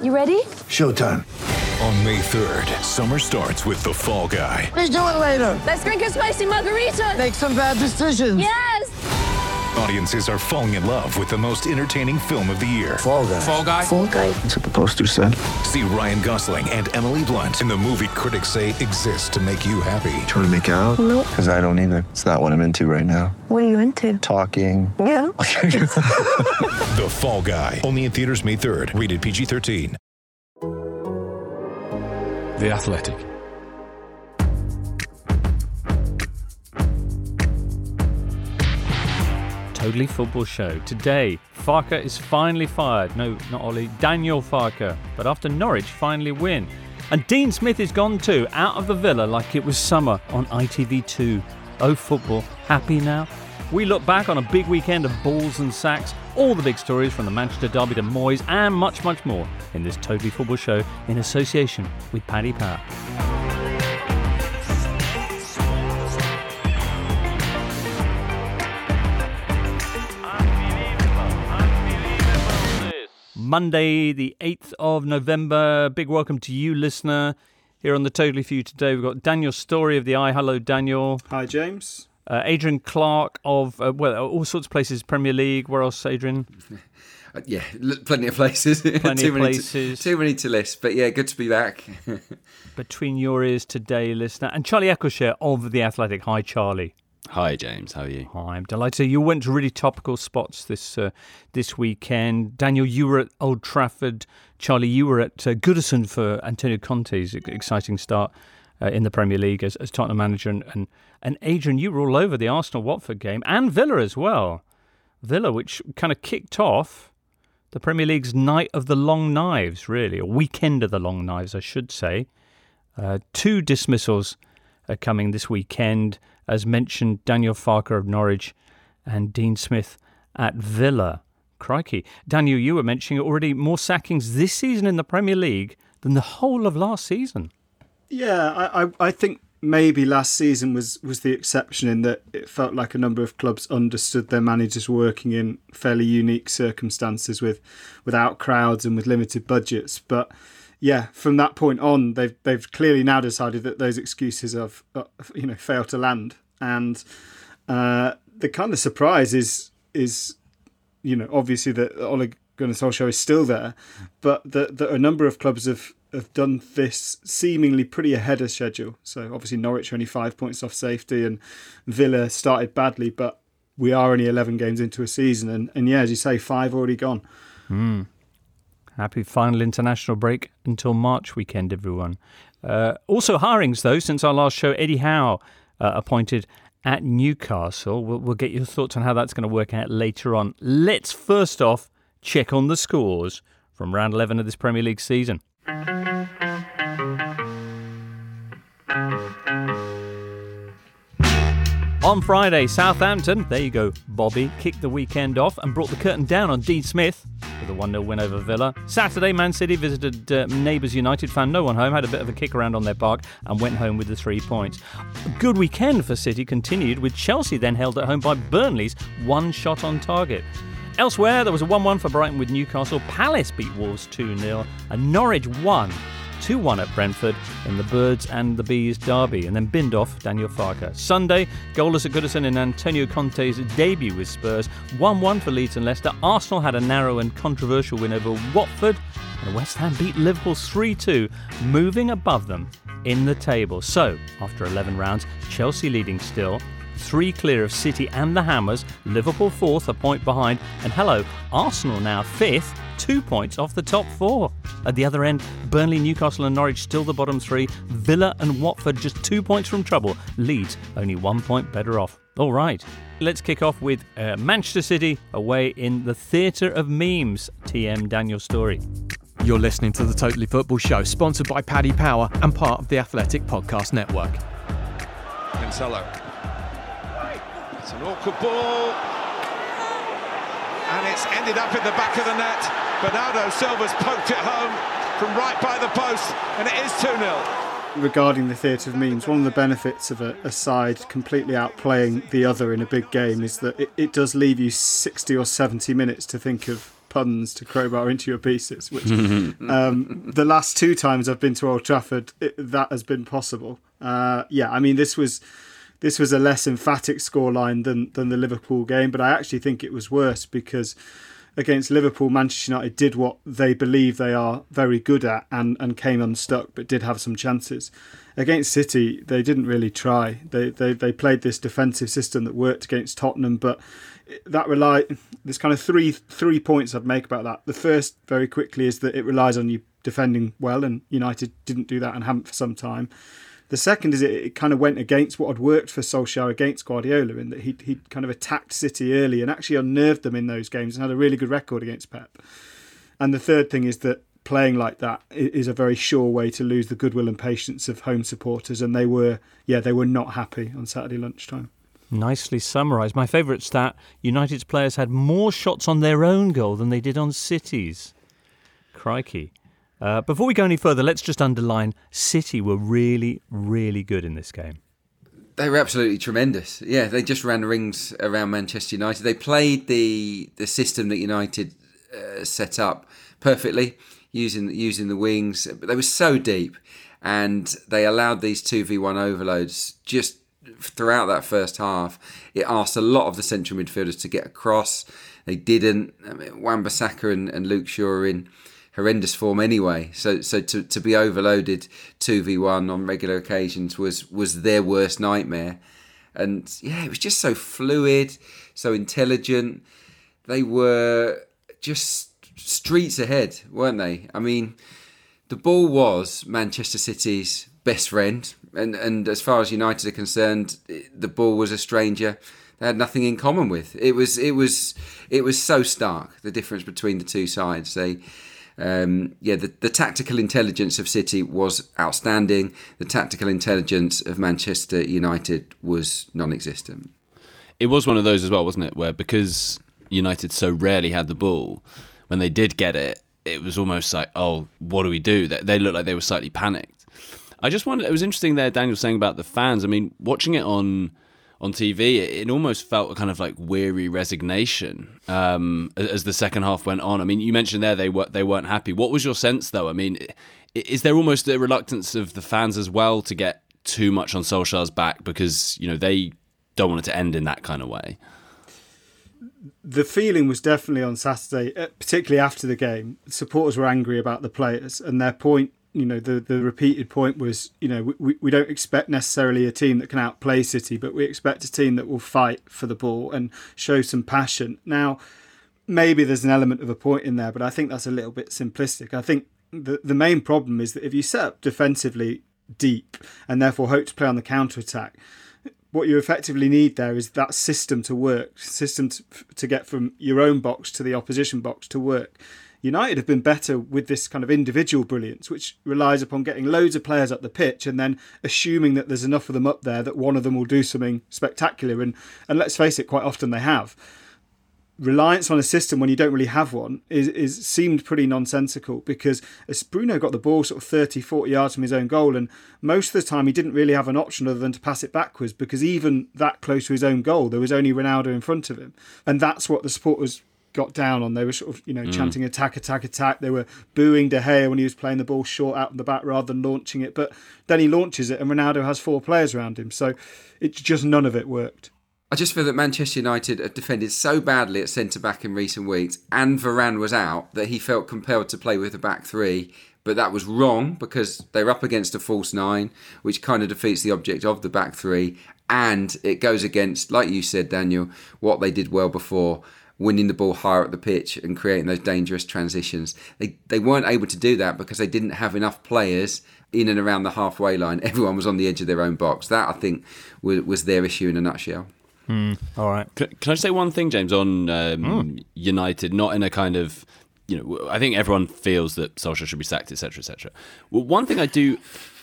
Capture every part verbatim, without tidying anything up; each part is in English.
You ready? Showtime. On May third, summer starts with The Fall Guy. Let's do it later. Let's drink a spicy margarita. Make some bad decisions. Yes! Audiences are falling in love with the most entertaining film of the year. Fall Guy. Fall Guy? Fall Guy. That's what the poster said. See Ryan Gosling and Emily Blunt in the movie critics say exists to make you happy. Trying to make it out? Nope. Because I don't either. It's not what I'm into right now. What are you into? Talking. Yeah. The Fall Guy. Only in theaters May third. Rated P G thirteen. The Athletic. Totally Football Show. Today, Farke is finally fired. No, not Ollie. Daniel Farke. But after Norwich finally win. And Dean Smith is gone too, out of the Villa like it was summer on I T V two. Oh, football. Happy now? We look back on a big weekend of balls and sacks, all the big stories from the Manchester derby to Moyes, and much, much more in this Totally Football Show in association with Paddy Power. Monday, the eighth of November. Big welcome to you, listener. Here on the Totally For You today, we've got Daniel Story of the Eye. Hello, Daniel. Hi, James. Uh, Adrian Clark of, uh, well, all sorts of places, Premier League. Where else, Adrian? Uh, yeah, plenty of places. Plenty too of many places. To, too many to list. But yeah, good to be back. Between your ears today, listener. And Charlie Eccleshare of The Athletic. Hi, Charlie. Hi, James. How are you? Hi, I'm delighted. You went to really topical spots this uh, this weekend. Daniel, you were at Old Trafford. Charlie, you were at uh, Goodison for Antonio Conte's exciting start uh, in the Premier League as, as Tottenham manager. And, and, and Adrian, you were all over the Arsenal-Watford game and Villa as well. Villa, which kind of kicked off the Premier League's Night of the Long Knives, really, or Weekend of the Long Knives, I should say. Uh, two dismissals are coming this weekend. As mentioned, Daniel Farke of Norwich and Dean Smith at Villa. Crikey. Daniel, you were mentioning already more sackings this season in the Premier League than the whole of last season. Yeah, I, I, I think maybe last season was, was the exception in that it felt like a number of clubs understood their managers working in fairly unique circumstances with without crowds and with limited budgets. But yeah, from that point on, they've they've clearly now decided that those excuses have uh, you know failed to land, and uh, the kind of surprise is is you know obviously that Ole Gunnar Solskjaer is still there, but that, that a number of clubs have, have done this seemingly pretty ahead of schedule. So obviously Norwich are only five points off safety, and Villa started badly, but we are only eleven games into a season, and, and yeah, as you say, five already gone. Hmm. Happy final international break until March weekend, everyone. Uh, also hirings, though, since our last show, Eddie Howe uh, appointed at Newcastle. We'll, we'll get your thoughts on how that's going to work out later on. Let's first off check on the scores from round eleven of this Premier League season. On Friday, Southampton, there you go, Bobby, kicked the weekend off and brought the curtain down on Dean Smith with a one nil win over Villa. Saturday, Man City visited uh, neighbours United, found no one home, had a bit of a kick around on their park and went home with the three points. A good weekend for City continued, with Chelsea then held at home by Burnley's one shot on target. Elsewhere, there was a one one for Brighton with Newcastle. Palace beat Wolves two nil and Norwich won two one at Brentford in the Birds and the Bees derby, and then binned off Daniel Farke. Sunday, goalless at Goodison in Antonio Conte's debut with Spurs. one one for Leeds and Leicester. Arsenal had a narrow and controversial win over Watford, and West Ham beat Liverpool three two, moving above them in the table. So, after eleven rounds, Chelsea leading still, three clear of City and the Hammers, Liverpool fourth, a point behind, and hello, Arsenal now fifth, two points off the top four. At the other end, Burnley, Newcastle and Norwich still the bottom three, Villa and Watford just two points from trouble, Leeds only one point better off. All right, let's kick off with uh, Manchester City away in the Theatre of Memes. T M Daniel Story. You're listening to the Totally Football Show, sponsored by Paddy Power and part of the Athletic Podcast Network. Cancelo. It's an awkward ball, and it's ended up in the back of the net. Bernardo Silva's poked it home from right by the post, and it is two nil. Regarding the Theatre of Memes, one of the benefits of a, a side completely outplaying the other in a big game is that it, it does leave you sixty or seventy minutes to think of puns to crowbar into your pieces, which um, the last two times I've been to Old Trafford, it, that has been possible. Uh, yeah, I mean, this was this was a less emphatic scoreline than, than the Liverpool game, but I actually think it was worse because against Liverpool, Manchester United did what they believe they are very good at and, and came unstuck, but did have some chances. Against City, they didn't really try. They they they played this defensive system that worked against Tottenham, but that rely. There's kind of three three points I'd make about that. The first, very quickly, is that it relies on you defending well, and United didn't do that and haven't for some time. The second is it, it kind of went against what had worked for Solskjaer against Guardiola, in that he he kind of attacked City early and actually unnerved them in those games and had a really good record against Pep. And the third thing is that playing like that is a very sure way to lose the goodwill and patience of home supporters, and they were, yeah, they were not happy on Saturday lunchtime. Nicely summarised. My favourite stat, United's players had more shots on their own goal than they did on City's. Crikey. Uh, before we go any further, let's just underline City were really, really good in this game. They were absolutely tremendous. Yeah, they just ran rings around Manchester United. They played the the system that United uh, set up perfectly, using using the wings. But they were so deep, and they allowed these two v one overloads just throughout that first half. It asked a lot of the central midfielders to get across. They didn't. I mean, Wan-Bissaka and, and Luke Shaw are in horrendous form anyway. So so to, to be overloaded two v one on regular occasions was, was their worst nightmare. And yeah, it was just so fluid, so intelligent. They were just streets ahead, weren't they? I mean, the ball was Manchester City's best friend. And, and as far as United are concerned, the ball was a stranger they had nothing in common with. It was it was it was so stark, the difference between the two sides. They Um, yeah, the, the tactical intelligence of City was outstanding. The tactical intelligence of Manchester United was non-existent. It was one of those as well, wasn't it? Where because United so rarely had the ball, when they did get it, it was almost like, oh, what do we do? They, they looked like they were slightly panicked. I just wondered, it was interesting there, Daniel, saying about the fans. I mean, watching it on... on T V, it almost felt a kind of like weary resignation um, as the second half went on. I mean, you mentioned there they, were, they weren't happy. What was your sense, though? I mean, is there almost a reluctance of the fans as well to get too much on Solskjaer's back because, you know, they don't want it to end in that kind of way? The feeling was definitely on Saturday, particularly after the game. Supporters were angry about the players, and their point, you know, the, the repeated point was, you know, we, we don't expect necessarily a team that can outplay City, but we expect a team that will fight for the ball and show some passion. Now, maybe there's an element of a point in there, but I think that's a little bit simplistic. I think the, the main problem is that if you set up defensively deep and therefore hope to play on the counter-attack, what you effectively need there is that system to work, system to, to get from your own box to the opposition box to work. United have been better with this kind of individual brilliance, which relies upon getting loads of players up the pitch and then assuming that there's enough of them up there that one of them will do something spectacular. And, and let's face it, quite often they have. Reliance on a system when you don't really have one is, is seemed pretty nonsensical, because as Bruno got the ball sort of thirty, forty yards from his own goal, and most of the time he didn't really have an option other than to pass it backwards, because even that close to his own goal, there was only Ronaldo in front of him. And that's what the supporters got down on. They were sort of, you know, mm. chanting attack, attack, attack. They were booing De Gea when he was playing the ball short out the back rather than launching it. But then he launches it and Ronaldo has four players around him. So it's just none of it worked. I just feel that Manchester United have defended so badly at centre-back in recent weeks, and Varane was out, that he felt compelled to play with a back three. But that was wrong, because they're up against a false nine, which kind of defeats the object of the back three. And it goes against, like you said, Daniel, what they did well before, winning the ball higher up the pitch and creating those dangerous transitions. They they weren't able to do that because they didn't have enough players in and around the halfway line. Everyone was on the edge of their own box. That, I think, was, was their issue in a nutshell. Mm, all right. Can, can I say one thing, James, on um, mm. United? Not in a kind of, you know, I think everyone feels that Solskjaer should be sacked, et cetera, et cetera. Well, one thing I do...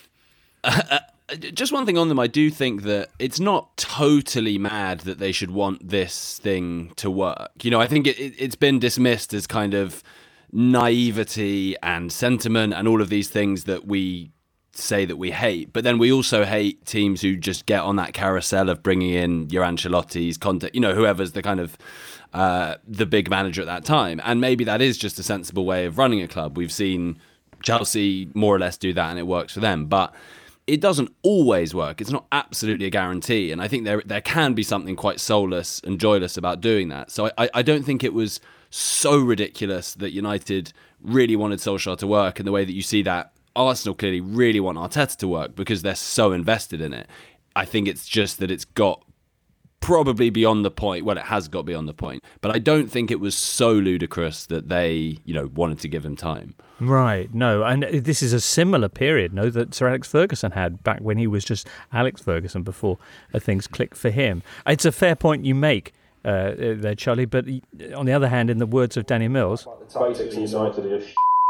Uh, Just one thing on them, I do think that it's not totally mad that they should want this thing to work. You know, I think it, it, it's been dismissed as kind of naivety and sentiment and all of these things that we say that we hate, but then we also hate teams who just get on that carousel of bringing in your Ancelotti's, Conte, you know, whoever's the kind of uh, the big manager at that time. And maybe that is just a sensible way of running a club. We've seen Chelsea more or less do that, and it works for them. But it doesn't always work. It's not absolutely a guarantee. And I think there there can be something quite soulless and joyless about doing that. So I, I don't think it was so ridiculous that United really wanted Solskjaer to work in the way that you see that Arsenal clearly really want Arteta to work because they're so invested in it. I think it's just that it's got probably beyond the point. Well, it has got beyond the point. But I don't think it was so ludicrous that they, you know, wanted to give him time. Right, no, and this is a similar period, no, that Sir Alex Ferguson had back when he was just Alex Ferguson before things clicked for him. It's a fair point you make uh, there, Charlie, but on the other hand, in the words of Danny Mills... Basically, United is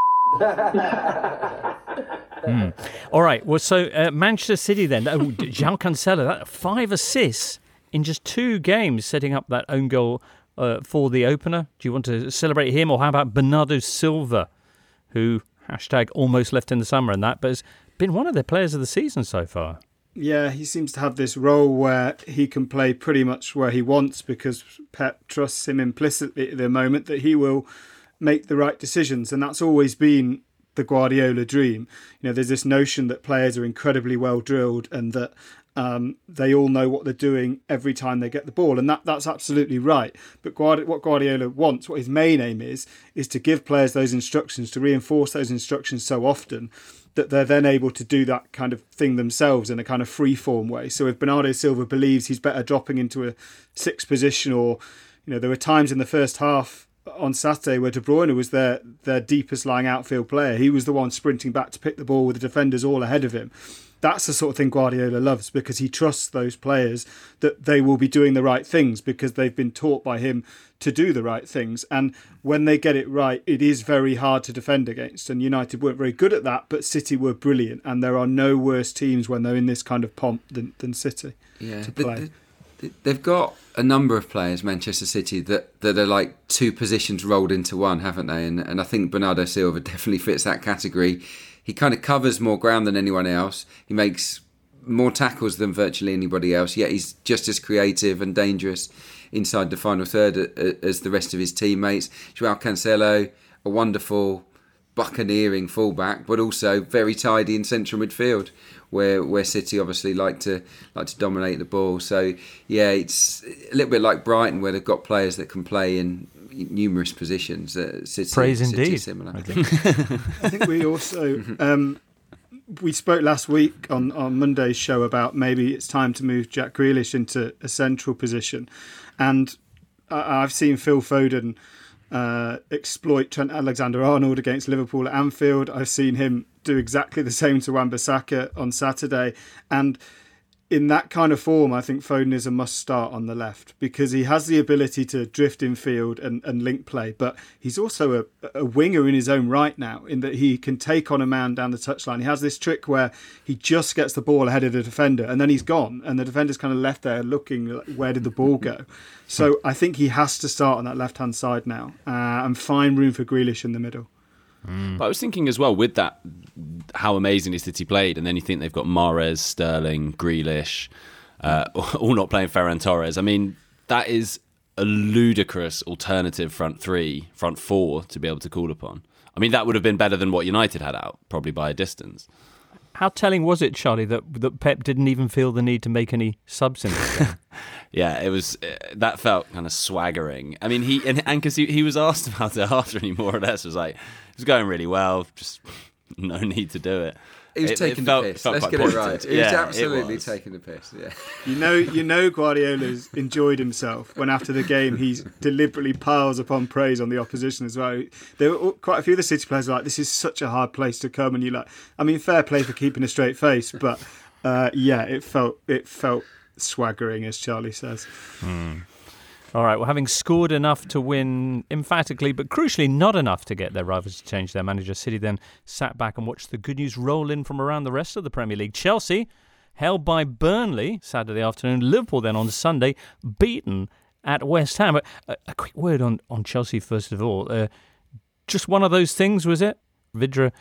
mm. All right, well, so uh, Manchester City then, oh, João Cancelo, that, five assists in just two games, setting up that own goal uh, for the opener. Do you want to celebrate him, or how about Bernardo Silva, who, hashtag almost left in the summer and that, but has been one of their players of the season so far? Yeah, he seems to have this role where he can play pretty much where he wants because Pep trusts him implicitly at the moment that he will make the right decisions. And that's always been the Guardiola dream. You know, there's this notion that players are incredibly well drilled and that Um, they all know what they're doing every time they get the ball, and that, that's absolutely right. But Guardi- what Guardiola wants, what his main aim is, is to give players those instructions, to reinforce those instructions so often that they're then able to do that kind of thing themselves in a kind of free-form way. So if Bernardo Silva believes he's better dropping into a sixth position, or, you know, there were times in the first half on Saturday where De Bruyne was their, their deepest lying outfield player. He was the one sprinting back to pick the ball with the defenders all ahead of him. That's the sort of thing Guardiola loves, because he trusts those players that they will be doing the right things because they've been taught by him to do the right things. And when they get it right, it is very hard to defend against. And United weren't very good at that, but City were brilliant. And there are no worse teams when they're in this kind of pomp than, than City yeah, to play. The, the, they've got a number of players, Manchester City, that, that are like two positions rolled into one, haven't they? And, and I think Bernardo Silva definitely fits that category. He kind of covers more ground than anyone else. He makes more tackles than virtually anybody else, yet he's just as creative and dangerous inside the final third as the rest of his teammates. João Cancelo, a wonderful buccaneering fullback, but also very tidy in central midfield, where where City obviously like to like to dominate the ball. So yeah, it's a little bit like Brighton, where they've got players that can play in numerous positions. Uh, City, Praise City indeed. Similar. I think. I think we also um, we spoke last week on, on Monday's show about maybe it's time to move Jack Grealish into a central position, and I, I've seen Phil Foden uh, exploit Trent Alexander-Arnold against Liverpool at Anfield. I've seen him do exactly the same to Wan-Bissaka on Saturday, and in that kind of form, I think Foden is a must-start on the left, because he has the ability to drift in field and, and link play, but he's also a, a winger in his own right now, in that he can take on a man down the touchline. He has this trick where he just gets the ball ahead of the defender and then he's gone, and the defender's kind of left there looking, like, where did the ball go? So I think he has to start on that left-hand side now uh, and find room for Grealish in the middle. Mm. But I was thinking as well, with that, how amazingly City played, and then you think they've got Mahrez, Sterling, Grealish, uh, all not playing Ferran Torres. I mean, that is a ludicrous alternative front three, front four to be able to call upon. I mean, that would have been better than what United had out, probably by a distance. How telling was it, Charlie, that that Pep didn't even feel the need to make any subs in this game? Yeah, it was. Uh, that felt kind of swaggering. I mean, he and because he, he was asked about it after, and he more or less was like, "It was going really well. Just no need to do it." He was it, taking it felt, the piss. Felt Let's quite get positive. it right. He yeah, was absolutely was. taking the piss. Yeah. You know, you know, Guardiola's enjoyed himself when after the game he deliberately piles upon praise on the opposition as well. There were quite a few of the City players were like, "This is such a hard place to come," and you like, I mean, fair play for keeping a straight face, but uh, yeah, it felt it felt swaggering, as Charlie says. Mm. All right, well, having scored enough to win emphatically, but crucially not enough to get their rivals to change their manager, City then sat back and watched the good news roll in from around the rest of the Premier League. Chelsea, held by Burnley Saturday afternoon. Liverpool then on Sunday, beaten at West Ham. A, a quick word on, on Chelsea, first of all. Uh, just one of those things, was it? Vidra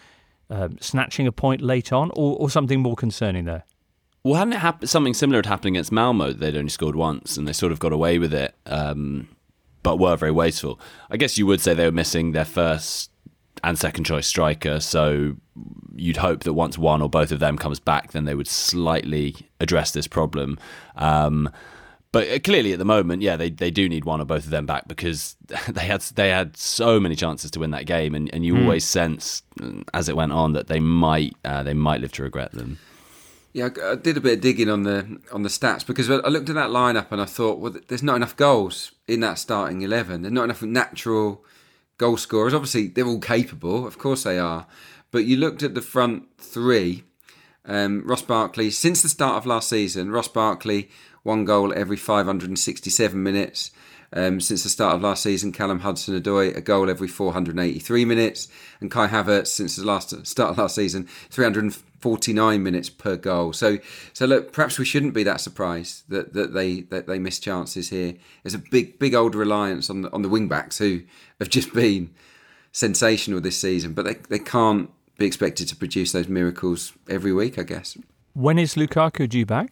uh, snatching a point late on, or, or something more concerning there? Well, hadn't it hap- something similar had happened against Malmo? They'd only scored once, and they sort of got away with it, um, but were very wasteful. I guess you would say they were missing their first and second choice striker, so you'd hope that once one or both of them comes back, then they would slightly address this problem. Um, but clearly, at the moment, yeah, they, they do need one or both of them back, because they had they had so many chances to win that game, and, and you mm. always sense as it went on that they might uh, they might live to regret them. Yeah, I did a bit of digging on the on the stats, because I looked at that lineup and I thought, well, there's not enough goals in that starting eleven. There's not enough natural goal scorers. Obviously, they're all capable, of course they are. But you looked at the front three. Um, Ross Barkley, since the start of last season, Ross Barkley, one goal every five hundred sixty-seven minutes. Um, since the start of last season, Callum Hudson-Odoi, a goal every four hundred eighty-three minutes. And Kai Havertz, since the last start of last season, three hundred forty-nine minutes per goal. So, so look, perhaps we shouldn't be that surprised that, that they that they miss chances here. There's a big, big old reliance on the, on the wing-backs, who have just been sensational this season, but they, they can't be expected to produce those miracles every week, I guess. When is Lukaku due back?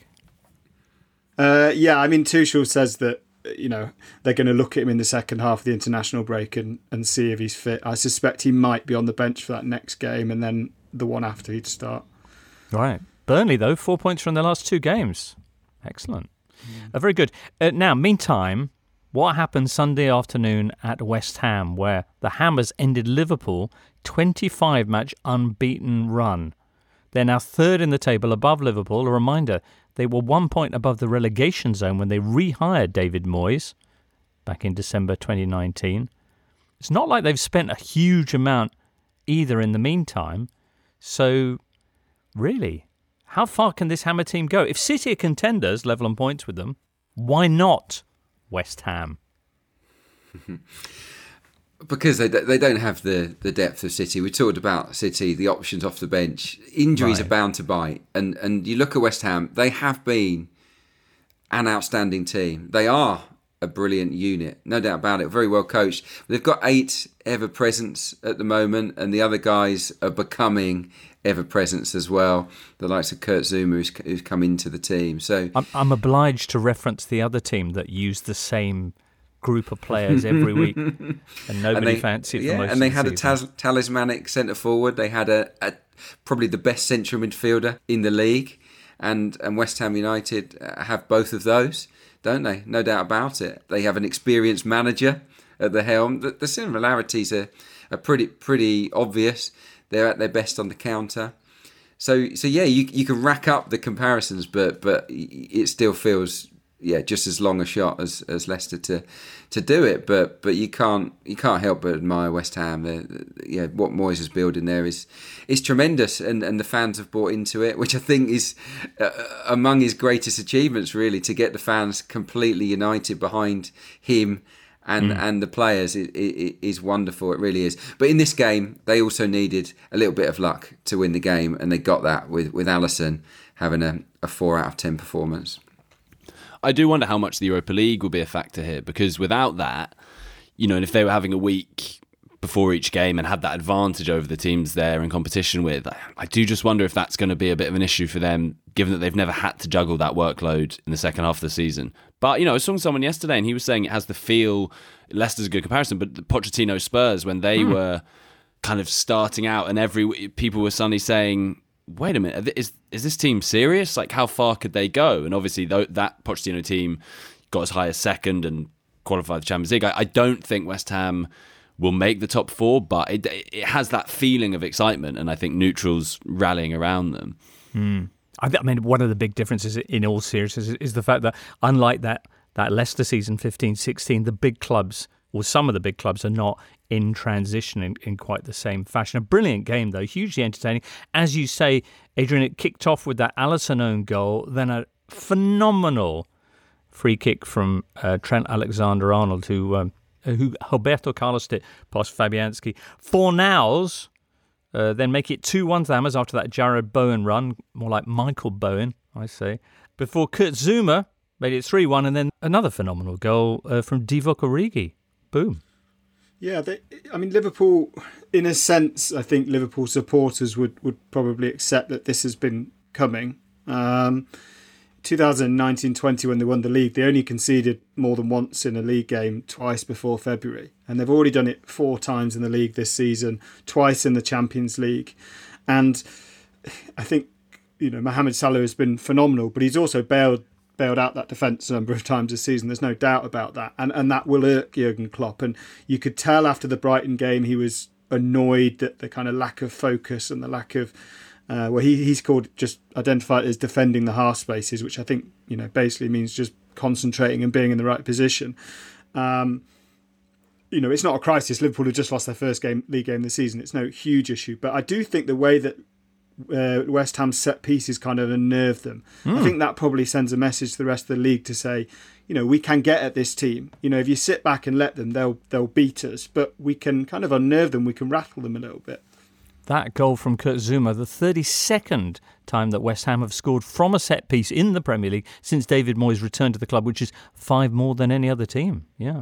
Uh, yeah, I mean, Tuchel says that, you know, they're going to look at him in the second half of the international break and, and see if he's fit. I suspect he might be on the bench for that next game, and then the one after he'd start. Right. Burnley, though, four points from their last two games. Excellent. Mm. Uh, very good. Uh, now, meantime, what happened Sunday afternoon at West Ham, where the Hammers ended Liverpool twenty-five match unbeaten run? They're now third in the table above Liverpool. A reminder, they were one point above the relegation zone when they rehired David Moyes back in December twenty nineteen. It's not like they've spent a huge amount either in the meantime. So, really, how far can this Hammer team go? If City are contenders, level on points with them, why not West Ham? Because they they don't have the, the depth of City. We talked about City, the options off the bench. Injuries right. are bound to bite. And and you look at West Ham, they have been an outstanding team. They are a brilliant unit, no doubt about it. Very well coached. They've got eight ever-presents at the moment, and the other guys are becoming ever-presents as well. The likes of Kurt Zouma, who's, who's come into the team. So I'm, I'm obliged to reference the other team that used the same group of players every week, and nobody and they, fancied yeah, for most and they of the had season. a tas- talismanic centre forward. They had a, a probably the best central midfielder in the league, and and West Ham United have both of those, don't they? No doubt about it. They have an experienced manager at the helm. The, the similarities are, are pretty pretty obvious. They're at their best on the counter. So so yeah, you you can rack up the comparisons, but but it still feels yeah just as long a shot as, as Leicester to to do it. But but you can't you can't help but admire West Ham. They're, yeah, what Moyes is building there is is tremendous, and, and the fans have bought into it, which I think is uh, among his greatest achievements, really, to get the fans completely united behind him. And mm. and the players it, it, is wonderful. It really is. But in this game, they also needed a little bit of luck to win the game, and they got that with, with Alisson having a, a four out of ten performance. I do wonder how much the Europa League will be a factor here, because without that, you know, and if they were having a week before each game and had that advantage over the teams they're in competition with, I, I do just wonder if that's going to be a bit of an issue for them, given that they've never had to juggle that workload in the second half of the season. But, you know, I was talking to someone yesterday and he was saying it has the feel, Leicester's a good comparison, but the Pochettino Spurs, when they mm. were kind of starting out and every people were suddenly saying, wait a minute, is is this team serious? Like, how far could they go? And obviously th- that Pochettino team got as high as second and qualified for the Champions League. I, I don't think West Ham will make the top four, but it, it has that feeling of excitement, and I think neutrals rallying around them. Mm. I mean, one of the big differences in all seriousness is the fact that, unlike that, that Leicester season fifteen sixteen, the big clubs, or some of the big clubs, are not in transition in, in quite the same fashion. A brilliant game, though, hugely entertaining. As you say, Adrian, it kicked off with that Alisson own goal, then a phenomenal free kick from uh, Trent Alexander-Arnold, who, um, who Roberto Carlos did past Fabianski. Fornals Uh, then make it two one to the Hammers after that Jared Bowen run, more like Michael Bowen, I say. Before Kurt Zouma made it three one, and then another phenomenal goal uh, from Divock Origi. Boom. Yeah, they, I mean, Liverpool, in a sense, I think Liverpool supporters would, would probably accept that this has been coming. Um, twenty nineteen twenty, when they won the league, they only conceded more than once in a league game, twice before February. And they've already done it four times in the league this season, twice in the Champions League. And I think, you know, Mohamed Salah has been phenomenal, but he's also bailed bailed out that defence a number of times this season. There's no doubt about that. And and that will irk Jurgen Klopp. And you could tell after the Brighton game he was annoyed that the kind of lack of focus and the lack of, uh, well, he, he's called, just identified as defending the half spaces, which I think, you know, basically means just concentrating and being in the right position. Um, you know, it's not a crisis. Liverpool have just lost their first game league game this season. It's no huge issue. But I do think the way that Uh, West Ham's set pieces kind of unnerve them. Mm. I think that probably sends a message to the rest of the league to say, you know, we can get at this team. You know, if you sit back and let them, they'll they'll beat us. But we can kind of unnerve them. We can rattle them a little bit. That goal from Kurt Zouma, the thirty-second time that West Ham have scored from a set piece in the Premier League since David Moyes returned to the club, which is five more than any other team. Yeah.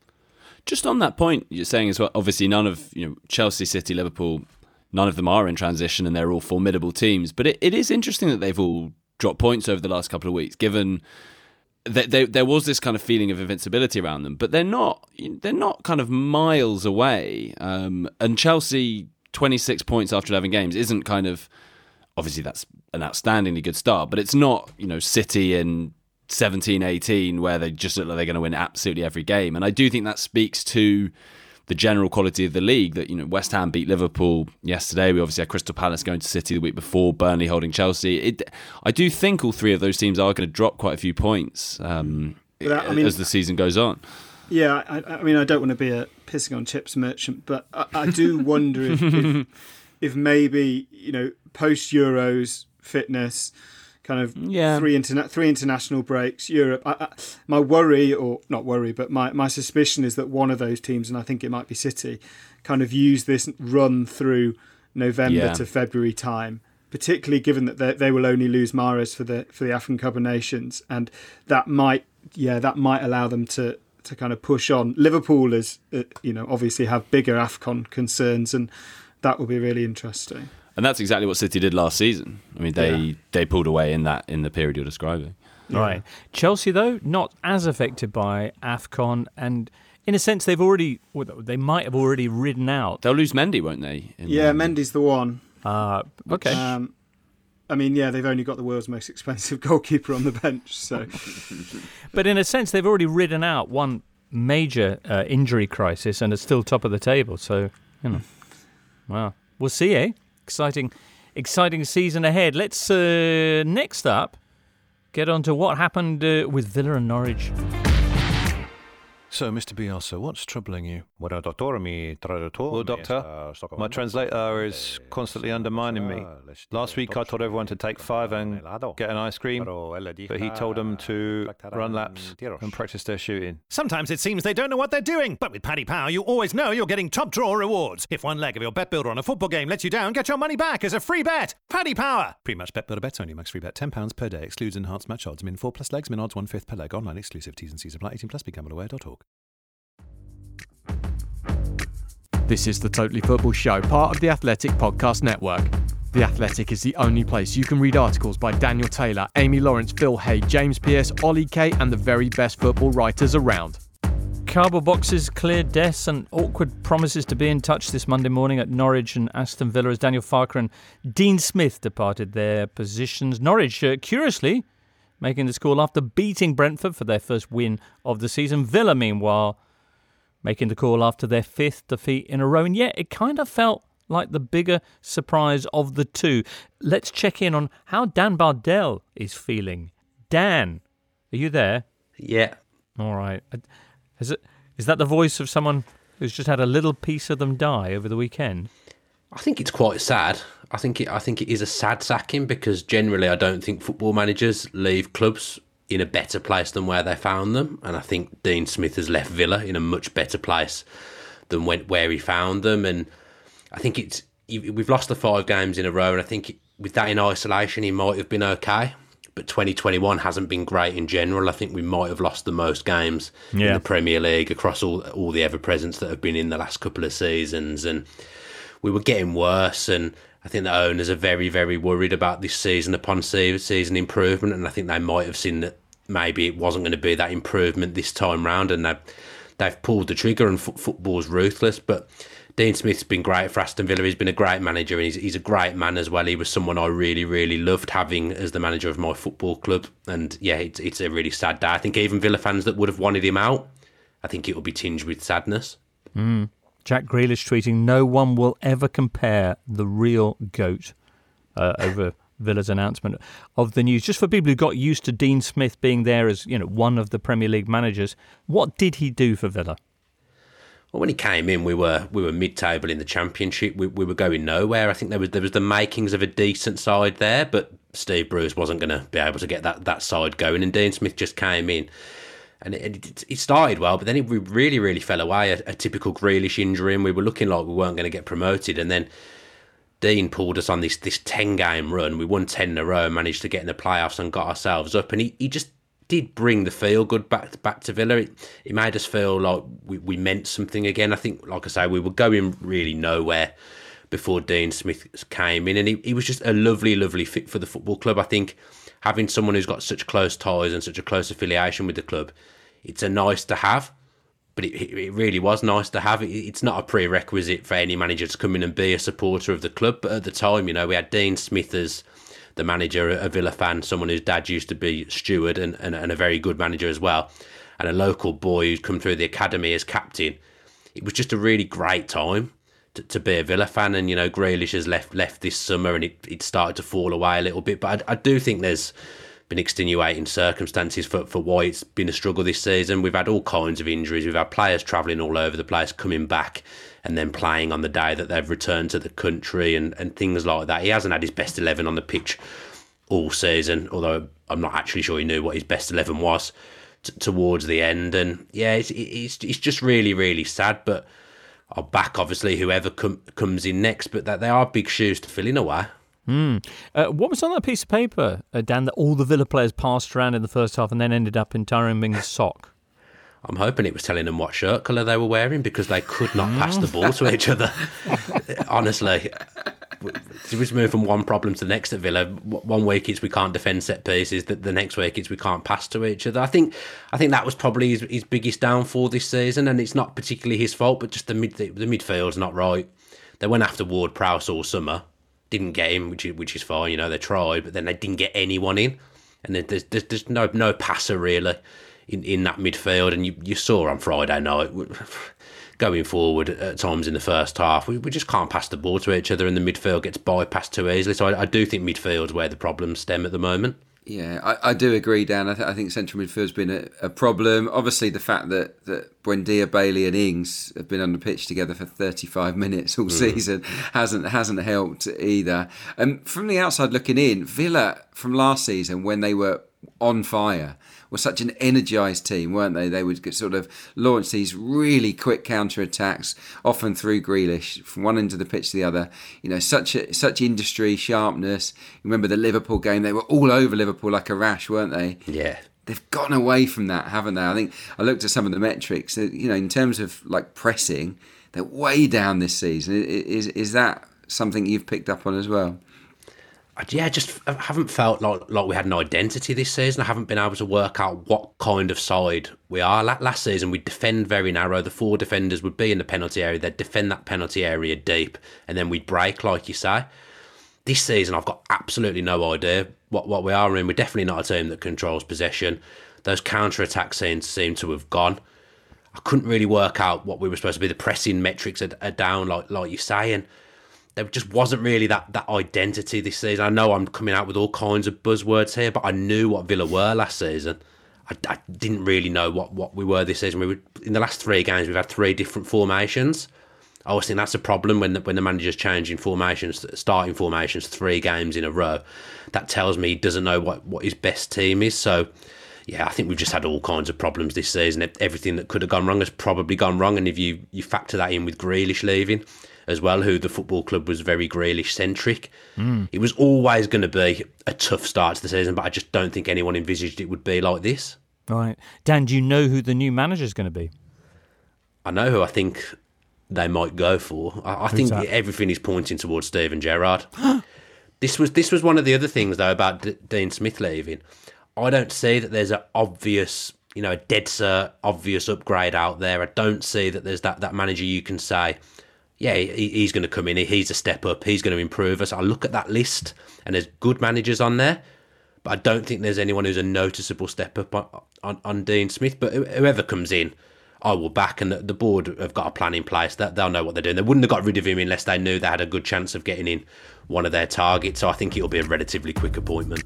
Just on that point, you're saying as well, obviously none of, you know, Chelsea, City, Liverpool, none of them are in transition and they're all formidable teams. But it, it is interesting that they've all dropped points over the last couple of weeks, given that they, there was this kind of feeling of invincibility around them. But they're not they're not kind of miles away. Um, and Chelsea, twenty-six points after eleven games, isn't kind of... Obviously, that's an outstandingly good start, but it's not, you know, City in seventeen eighteen where they just look like they're going to win absolutely every game. And I do think that speaks to the general quality of the league, that, you know, West Ham beat Liverpool yesterday. We obviously had Crystal Palace going to City the week before, Burnley holding Chelsea. It, I do think all three of those teams are going to drop quite a few points um, that, I mean, as the season goes on. Yeah, I, I mean, I don't want to be a pissing on chips merchant, but I, I do wonder if, if, if maybe, you know, post Euros fitness, kind of yeah. three interna- three international breaks, Europe. I, I, my worry, or not worry, but my, my suspicion is that one of those teams, and I think it might be City, kind of use this run through November yeah. to February time, particularly given that they, they will only lose Mahrez for the for the African Cup of Nations, and that might yeah that might allow them to to kind of push on. Liverpool is uh, you know obviously have bigger AFCON concerns, and that will be really interesting. And that's exactly what City did last season. I mean, they, yeah. they pulled away in that in the period you're describing. Yeah. Right. Chelsea, though, not as affected by AFCON, and in a sense, they've already, well, they might have already ridden out. They'll lose Mendy, won't they? Yeah, the... Mendy's the one. Uh, okay. Um, I mean, yeah, they've only got the world's most expensive goalkeeper on the bench. So, but in a sense, they've already ridden out one major uh, injury crisis and are still top of the table. So, you know, wow, we'll see, eh? Exciting, exciting season ahead. Let's uh, next up get on to what happened uh, with Villa and Norwich. So, Mister Bielsa, what's troubling you? Well, doctor, my translator is constantly undermining me. Last week I told everyone to take five and get an ice cream, but he told them to run laps and practice their shooting. Sometimes it seems they don't know what they're doing, but with Paddy Power you always know you're getting top draw rewards. If one leg of your bet builder on a football game lets you down, get your money back as a free bet. Paddy Power! Pre-match bet builder bets only, max free bet ten pounds per day, excludes enhanced match odds, min four plus legs, min odds one fifth per leg, online exclusive, T's and C's apply, eighteen plus, be gamble aware dot org. This is the Totally Football Show, part of the Athletic Podcast Network. The Athletic is the only place you can read articles by Daniel Taylor, Amy Lawrence, Phil Hay, James Pearce, Ollie Kay, and the very best football writers around. Cardboard boxes, clear desks, and awkward promises to be in touch this Monday morning at Norwich and Aston Villa as Daniel Farke and Dean Smith departed their positions. Norwich, uh, curiously, making the call after beating Brentford for their first win of the season. Villa, meanwhile, making the call after their fifth defeat in a row. And yet it kind of felt like the bigger surprise of the two. Let's check in on how Dan Bardell is feeling. Dan, are you there? Yeah. All right. Is it, is that the voice of someone who's just had a little piece of them die over the weekend? I think it's quite sad. I think it, I think it is a sad sacking, because generally I don't think football managers leave clubs in a better place than where they found them, and I think Dean Smith has left Villa in a much better place than when, where he found them. And I think it's we've lost the five games in a row, and I think with that in isolation he might have been okay, but twenty twenty-one hasn't been great in general. I think we might have lost the most games yeah. in the Premier League across all all the ever-presents that have been in the last couple of seasons, and we were getting worse. And I think the owners are very, very worried about this season upon season improvement, and I think they might have seen that maybe it wasn't going to be that improvement this time round, and they've, they've pulled the trigger, and f- football's ruthless. But Dean Smith's been great for Aston Villa. He's been a great manager, and he's, he's a great man as well. He was someone I really, really loved having as the manager of my football club. And yeah, it's, it's a really sad day. I think even Villa fans that would have wanted him out, I think it will be tinged with sadness. Mm. Jack Grealish tweeting, no one will ever compare the real GOAT uh, over Villa's announcement of the news. Just for people who got used to Dean Smith being there as, you know, one of the Premier League managers, what did he do for Villa? Well, when he came in, we were we were mid-table in the Championship. We we were going nowhere. I think there was there was the makings of a decent side there, but Steve Bruce wasn't going to be able to get that, that side going. And Dean Smith just came in, and it, it, it started well, but then it really really fell away. A, a typical Grealish injury, and we were looking like we weren't going to get promoted. And then Dean pulled us on this this ten game run. We won ten in a row, managed to get in the playoffs, and got ourselves up. And he he just did bring the feel good back back to Villa. It, it made us feel like we, we meant something again. I think, like I say, we were going really nowhere before Dean Smith came in, and he, he was just a lovely, lovely fit for the football club. I think having someone who's got such close ties and such a close affiliation with the club, it's a nice to have, but it, it really was nice to have. It, it's not a prerequisite for any manager to come in and be a supporter of the club, but at the time, you know, we had Dean Smith as the manager, a Villa fan, someone whose dad used to be steward and, and, and a very good manager as well, and a local boy who'd come through the academy as captain. It was just a really great time to, to be a Villa fan, and, you know, Grealish has left left this summer, and it, it started to fall away a little bit, but I, I do think there's been extenuating circumstances for, for why it's been a struggle this season. We've had all kinds of injuries. We've had players travelling all over the place, coming back and then playing on the day that they've returned to the country, and, and things like that. He hasn't had his best eleven on the pitch all season, although I'm not actually sure he knew what his best eleven was t- towards the end. And yeah, it's, it's, it's just really, really sad, but I'll back, obviously, whoever com- comes in next, but that they are big shoes to fill in a way. Mm. Uh, what was on that piece of paper, uh, Dan, that all the Villa players passed around in the first half and then ended up in Tyrone Mings' sock? I'm hoping it was telling them what shirt colour they were wearing, because they could not pass the ball to each other. Honestly, we just move from one problem to the next at Villa. One week it's we can't defend set pieces. The, the next week it's we can't pass to each other. I think I think that was probably his, his biggest downfall this season, and it's not particularly his fault, but just the mid the, the midfield's not right. They went after Ward-Prowse all summer, didn't get him, which is, which is fine. You know, they tried, but then they didn't get anyone in, and there's there's, there's no no passer really in, in that midfield. And you, you saw on Friday night, going forward at times in the first half, we, we just can't pass the ball to each other, and the midfield gets bypassed too easily. So I, I do think midfield's where the problems stem at the moment. Yeah, I, I do agree, Dan. I, th- I think central midfield's been a, a problem. Obviously, the fact that, that Buendia, Bailey and Ings have been on the pitch together for thirty-five minutes all mm. season hasn't hasn't helped either. And um, from the outside looking in, Villa from last season, when they were on fire, were such an energised team, weren't they? They would sort of launch these really quick counter-attacks, often through Grealish, from one end of the pitch to the other. You know, such a, such industry, sharpness. Remember the Liverpool game? They were all over Liverpool like a rash, weren't they? Yeah. They've gone away from that, haven't they? I think I looked at some of the metrics. You know, in terms of like pressing, they're way down this season. Is is that something you've picked up on as well? Yeah, just I haven't felt like like we had an identity this season. I haven't been able to work out what kind of side we are. Last season, we'd defend very narrow. The four defenders would be in the penalty area. They'd defend that penalty area deep, and then we'd break, like you say. This season, I've got absolutely no idea what, what we are. I mean, we're definitely not a team that controls possession. Those counter-attack scenes seem to have gone. I couldn't really work out what we were supposed to be. The pressing metrics are, are down, like like you say, and there just wasn't really that, that identity this season. I know I'm coming out with all kinds of buzzwords here, but I knew what Villa were last season. I, I didn't really know what, what we were this season. We were, in the last three games, we've had three different formations. I always think that's a problem when the, when the manager's changing formations, starting formations three games in a row. That tells me he doesn't know what, what his best team is. So, yeah, I think we've just had all kinds of problems this season. Everything that could have gone wrong has probably gone wrong. And if you, you factor that in with Grealish leaving, as well, who the football club was very Grealish-centric. Mm. It was always going to be a tough start to the season, but I just don't think anyone envisaged it would be like this. Right. Dan, do you know who the new manager's going to be? I know who I think they might go for. I, I think that? everything is pointing towards Steven Gerrard. This was this was one of the other things, though, about D- Dean Smith leaving. I don't see that there's an obvious, you know, a dead cert, obvious upgrade out there. I don't see that there's that, that manager you can say, yeah, he, he's going to come in, he's a step up, he's going to improve us. I look at that list, and there's good managers on there, but I don't think there's anyone who's a noticeable step up on, on, on Dean Smith. But whoever comes in, I will back, and the, the board have got a plan in place that they'll know what they're doing. They wouldn't have got rid of him unless they knew they had a good chance of getting in one of their targets. So I think it'll be a relatively quick appointment.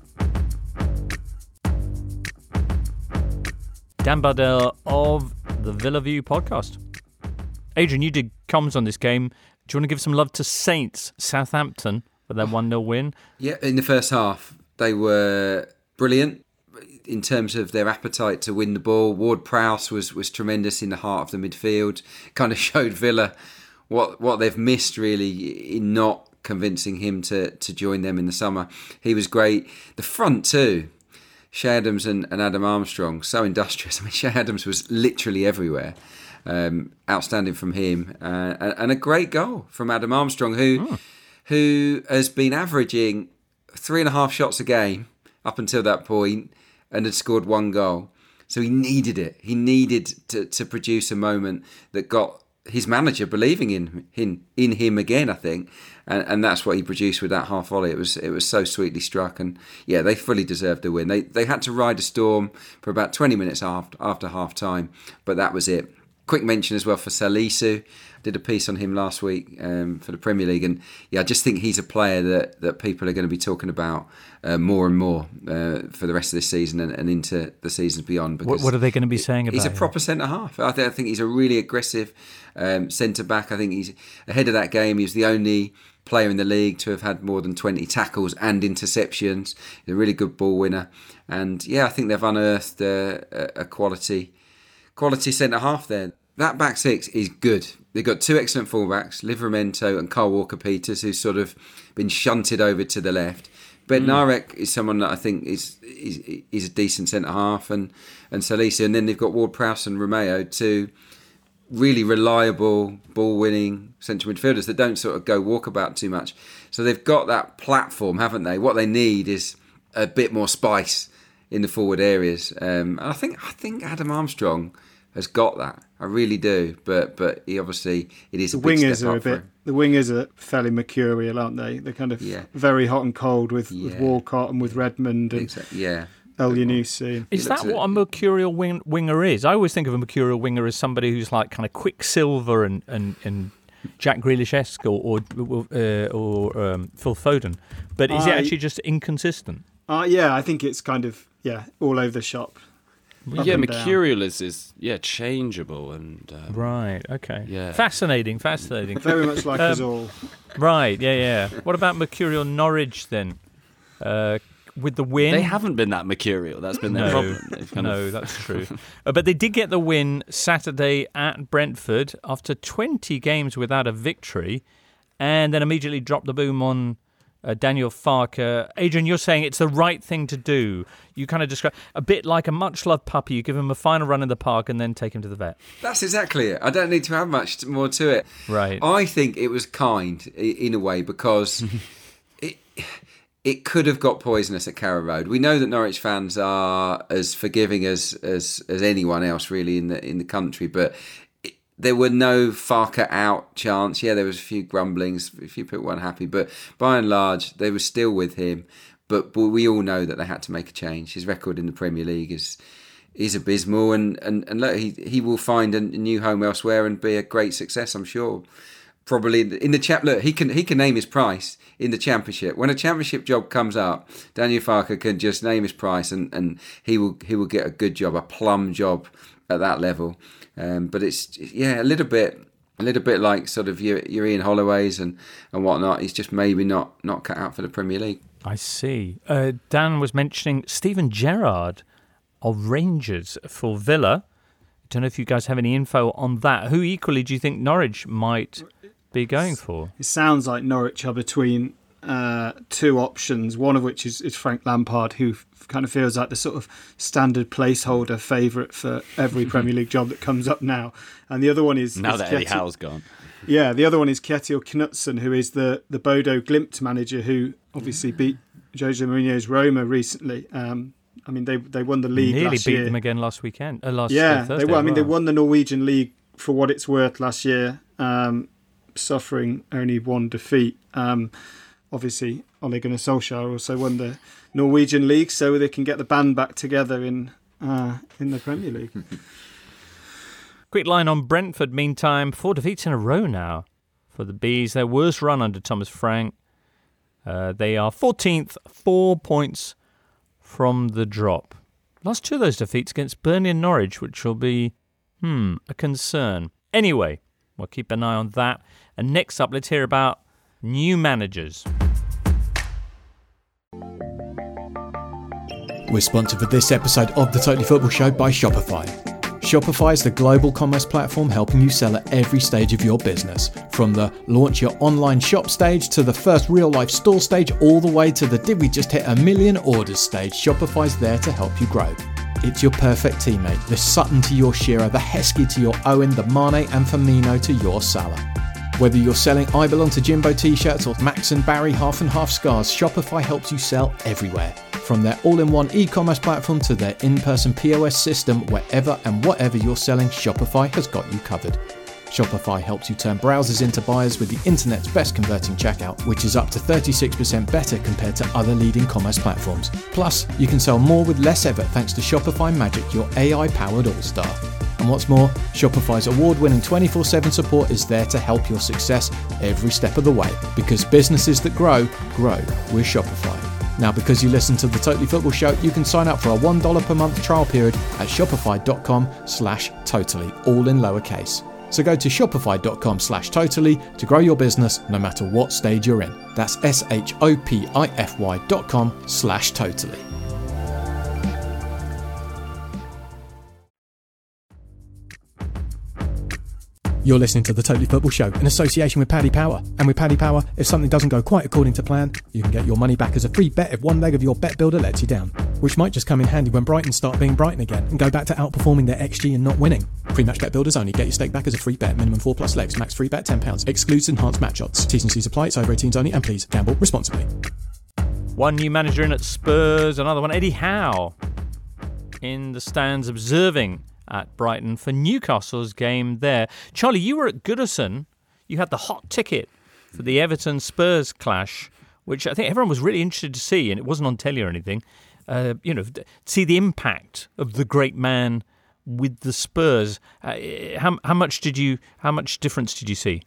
Dan Bardell of the Villa View podcast. Adrian, you did comms on this game. Do you want to give some love to Saints Southampton for their one nil win? Yeah, in the first half, they were brilliant in terms of their appetite to win the ball. Ward-Prowse was, was tremendous in the heart of the midfield. Kind of showed Villa what what they've missed, really, in not convincing him to, to join them in the summer. He was great. The front too. Shea Adams and, and Adam Armstrong, so industrious. I mean, Shea Adams was literally everywhere. Um, outstanding from him. Uh, and, and a great goal from Adam Armstrong, who oh. who has been averaging three and a half shots a game up until that point and had scored one goal. So he needed it. He needed to, to produce a moment that got his manager believing in in, in him again, I think. And, and that's what he produced with that half volley. It was it was so sweetly struck. And yeah, they fully deserved the win. They they had to ride a storm for about twenty minutes after, after half time, but that was it. Quick mention as well for Salisu. I did a piece on him last week um, for the Premier League, and yeah, I just think he's a player that, that people are going to be talking about uh, more and more uh, for the rest of this season and, and into the seasons beyond. What, what are they going to be saying about He's a him? proper centre half. I think, I think he's a really aggressive um, centre back. I think he's ahead of that game. He was the only player in the league to have had more than twenty tackles and interceptions. He's a really good ball winner, and yeah, I think they've unearthed uh, a, a quality. Quality centre half there. That back six is good. They've got two excellent fullbacks, Livramento and Kyle Walker-Peters, who's sort of been shunted over to the left. Bednarek mm. is someone that I think is is, is a decent centre half, and and Salisu, and then they've got Ward-Prowse and Romeo, two really reliable ball-winning central midfielders that don't sort of go walkabout too much. So they've got that platform, haven't they? What they need is a bit more spice in the forward areas. Um, and I think I think Adam Armstrong has got that. I really do. But but he obviously it is the a big wingers step are up a for bit. him. The wingers are fairly mercurial, aren't they? They're kind of Yeah. very hot and cold with, with Yeah. Walcott and with Redmond and Exactly. Yeah. El Yunusi. Is that what a mercurial wing, winger is? I always think of a mercurial winger as somebody who's like kind of Quicksilver and and, and Jack Grealish-esque or or, uh, or um, Phil Foden, but is it I- actually just inconsistent? Uh, yeah, I think it's kind of yeah all over the shop. Well, Up yeah, and down. mercurial is, is yeah changeable and um, Right. Okay. Yeah. Fascinating. Fascinating. Very much like Um, us all. Right. Yeah. Yeah. What about mercurial Norwich then? Uh, with the win, they haven't been that mercurial. That's been their no, problem. They've kind no, of... that's true. uh, but they did get the win Saturday at Brentford after twenty games without a victory, and then immediately dropped the boom on uh, Daniel Farke. Adrian, you're saying it's the right thing to do. You kind of describe a bit like a much-loved puppy. You give him a final run in the park and then take him to the vet. That's exactly it. I don't need to have much more to it. Right. I think it was kind i- in a way because it it could have got poisonous at Carrow Road. We know that Norwich fans are as forgiving as as, as anyone else really in the in the country, but it, there were no Farke out chants. Yeah, there was a few grumblings, a few people weren't happy, but by and large they were still with him. But, but we all know that they had to make a change. His record in the Premier League is is abysmal, and and and look, he he will find a new home elsewhere and be a great success, I'm sure. Probably in the, in the chap. Look, he can he can name his price in the Championship. When a Championship job comes up, Daniel Farke can just name his price, and, and he will he will get a good job, a plum job at that level. Um, but it's yeah, a little bit a little bit like sort of your, your Ian Holloways and, and whatnot. He's just maybe not not cut out for the Premier League. I see. Uh, Dan was mentioning Steven Gerrard of Rangers for Villa. I don't know if you guys have any info on that. Who equally do you think Norwich might be going for? It sounds like Norwich are between uh, two options, one of which is, is Frank Lampard, who f- kind of feels like the sort of standard placeholder favourite for every Premier League job that comes up now. And the other one is... Now is that Eddie Kjetil- Howe's gone. Yeah, the other one is Kjetil Knutsen, who is the, the Bodo Glimt manager, who obviously beat Jose Mourinho's Roma recently. Um, I mean, they they won the league Nearly last beat year. them again last weekend. Uh, last yeah, uh, Thursday they won. I mean, well. they won the Norwegian league for what it's worth last year, um, suffering only one defeat. Um, obviously, Ole Gunnar Solskjaer also won the Norwegian league, so they can get the band back together in uh, in the Premier League. Quick line on Brentford, meantime. Four defeats in a row now for the Bees. Their worst run under Thomas Frank. Uh, they are fourteenth, four points from the drop. Last two of those defeats against Burnley and Norwich, which will be, hmm, a concern. Anyway, we'll keep an eye on that. And next up, let's hear about new managers. We're sponsored for this episode of the Totally Football Show by Shopify. Shopify is the global commerce platform helping you sell at every stage of your business. From the launch your online shop stage to the first real life store stage, all the way to the did we just hit a million orders stage, Shopify's there to help you grow. It's your perfect teammate, the Sutton to your Shearer, the Heskey to your Owen, the Mane and Firmino to your Salah. Whether you're selling I Belong to Jimbo t-shirts or Max and Barry half and half scarves, Shopify helps you sell everywhere. From their all-in-one e-commerce platform to their in-person P O S system, wherever and whatever you're selling, Shopify has got you covered. Shopify helps you turn browsers into buyers with the internet's best converting checkout, which is up to thirty-six percent better compared to other leading commerce platforms. Plus, you can sell more with less effort thanks to Shopify Magic, your A I-powered all-star. And what's more, Shopify's award-winning twenty-four seven support is there to help your success every step of the way. Because businesses that grow, grow with Shopify. Now, because you listen to the Totally Football Show, you can sign up for a one dollar per month trial period at shopify.com slash totally, all in lowercase. So go to shopify.com slash totally to grow your business no matter what stage you're in. That's S-H-O-P-I-F-Y dot com slash totally. You're listening to the Totally Football Show in association with Paddy Power. And with Paddy Power, if something doesn't go quite according to plan, you can get your money back as a free bet if one leg of your bet builder lets you down. Which might just come in handy when Brighton start being Brighton again and go back to outperforming their X G and not winning. Pre-match bet builders only. Get your stake back as a free bet. Minimum four plus legs. Max free bet ten pounds. Excludes enhanced match odds. T's and C's apply. It's over eighteens only. And please, gamble responsibly. One new manager in at Spurs. Another one, Eddie Howe, in the stands observing at Brighton for Newcastle's game there. Charlie, you were at Goodison. You had the hot ticket for the Everton-Spurs clash, which I think everyone was really interested to see, and it wasn't on telly or anything. Uh, you know, see the impact of the great man with the Spurs. Uh, how how much did you? How much difference did you see?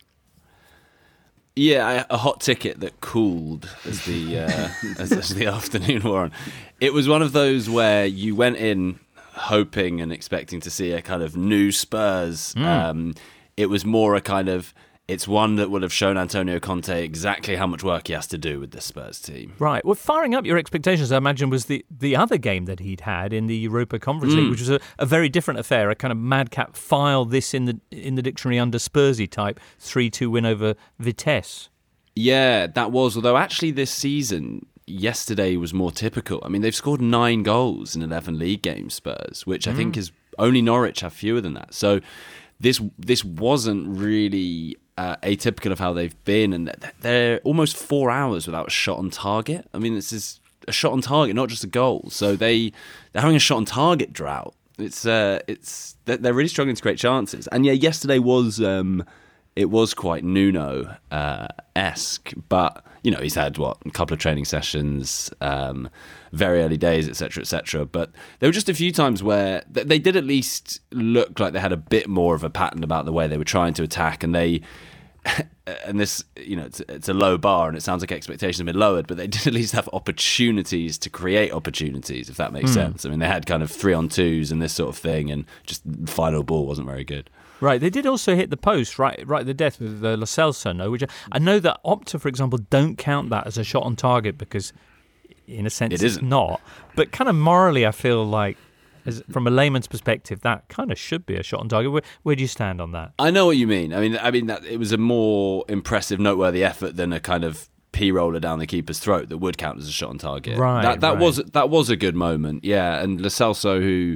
Yeah, a hot ticket that cooled as the uh, as, as the afternoon wore on. It was one of those where you went in hoping and expecting to see a kind of new Spurs. Mm. Um, it was more a kind of, it's one that would have shown Antonio Conte exactly how much work he has to do with the Spurs team. Right. Well, firing up your expectations, I imagine, was the, the other game that he'd had in the Europa Conference Mm. League, which was a, a very different affair, a kind of madcap file this in the in the dictionary under Spursy type three two win over Vitesse. Yeah, that was, although actually this season, yesterday was more typical. I mean, they've scored nine goals in eleven league games, Spurs, which I Mm. think is only Norwich have fewer than that. So this this wasn't really uh, atypical of how they've been, and they're almost four hours without a shot on target. I mean, this is a shot on target, not just a goal. So they they're having a shot on target drought. It's uh, it's they're really struggling to create chances. And yeah, yesterday was um, it was quite Nuno uh, esque, but you know, he's had what a couple of training sessions, um, very early days, et cetera, et cetera. But there were just a few times where th- they did at least look like they had a bit more of a pattern about the way they were trying to attack, and they. And this, you know, it's, it's a low bar, and it sounds like expectations have been lowered, but they did at least have opportunities to create opportunities, if that makes Mm. sense. I mean, they had kind of three on twos and this sort of thing, and just the final ball wasn't very good. Right, they did also hit the post right, right at the death with the Lo Celso, no? Which I, I know that Opta, for example, don't count that as a shot on target because, in a sense, It it's isn't. not. But kind of morally, I feel like as, from a layman's perspective, that kind of should be a shot on target. Where, where do you stand on that? I know what you mean. I mean, I mean that it was a more impressive, noteworthy effort than a kind of P-roller down the keeper's throat that would count as a shot on target. Right, That that right. was that was a good moment. Yeah, and Lo Celso, who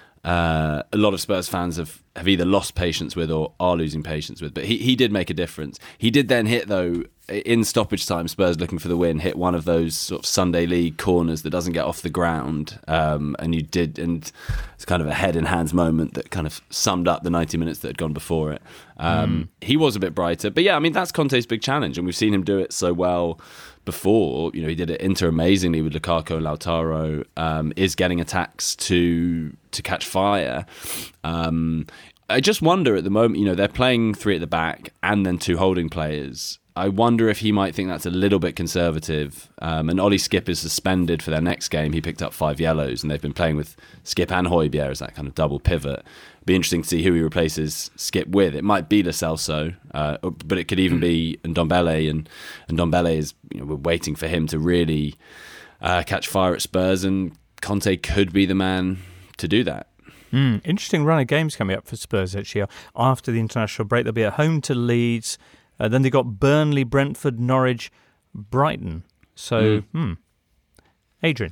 uh, a lot of Spurs fans have, have either lost patience with or are losing patience with, but he he did make a difference. He did then hit though. In stoppage time, Spurs looking for the win, hit one of those sort of Sunday League corners that doesn't get off the ground, um, and you did, and it's kind of a head in hands moment that kind of summed up the ninety minutes that had gone before it. Um, mm. He was a bit brighter, but yeah, I mean that's Conte's big challenge, and we've seen him do it so well before. You know, he did it Inter amazingly with Lukaku and Lautaro. Um, is getting attacks to to catch fire. Um, I just wonder at the moment, you know, they're playing three at the back and then two holding players. I wonder if he might think that's a little bit conservative. Um, and Ollie Skip is suspended for their next game. He picked up five yellows, and they've been playing with Skip and Højbjerg as that kind of double pivot. Be interesting to see who he replaces Skip with. It might be Lo Celso, uh, but it could even be Ndombele, and Ndombele is, you know, we're waiting for him to really uh, catch fire at Spurs, and Conte could be the man to do that. Mm, interesting run of games coming up for Spurs actually. After the international break, they'll be at home to Leeds. Uh, then they got Burnley, Brentford, Norwich, Brighton. So, mm. hmm. Adrian,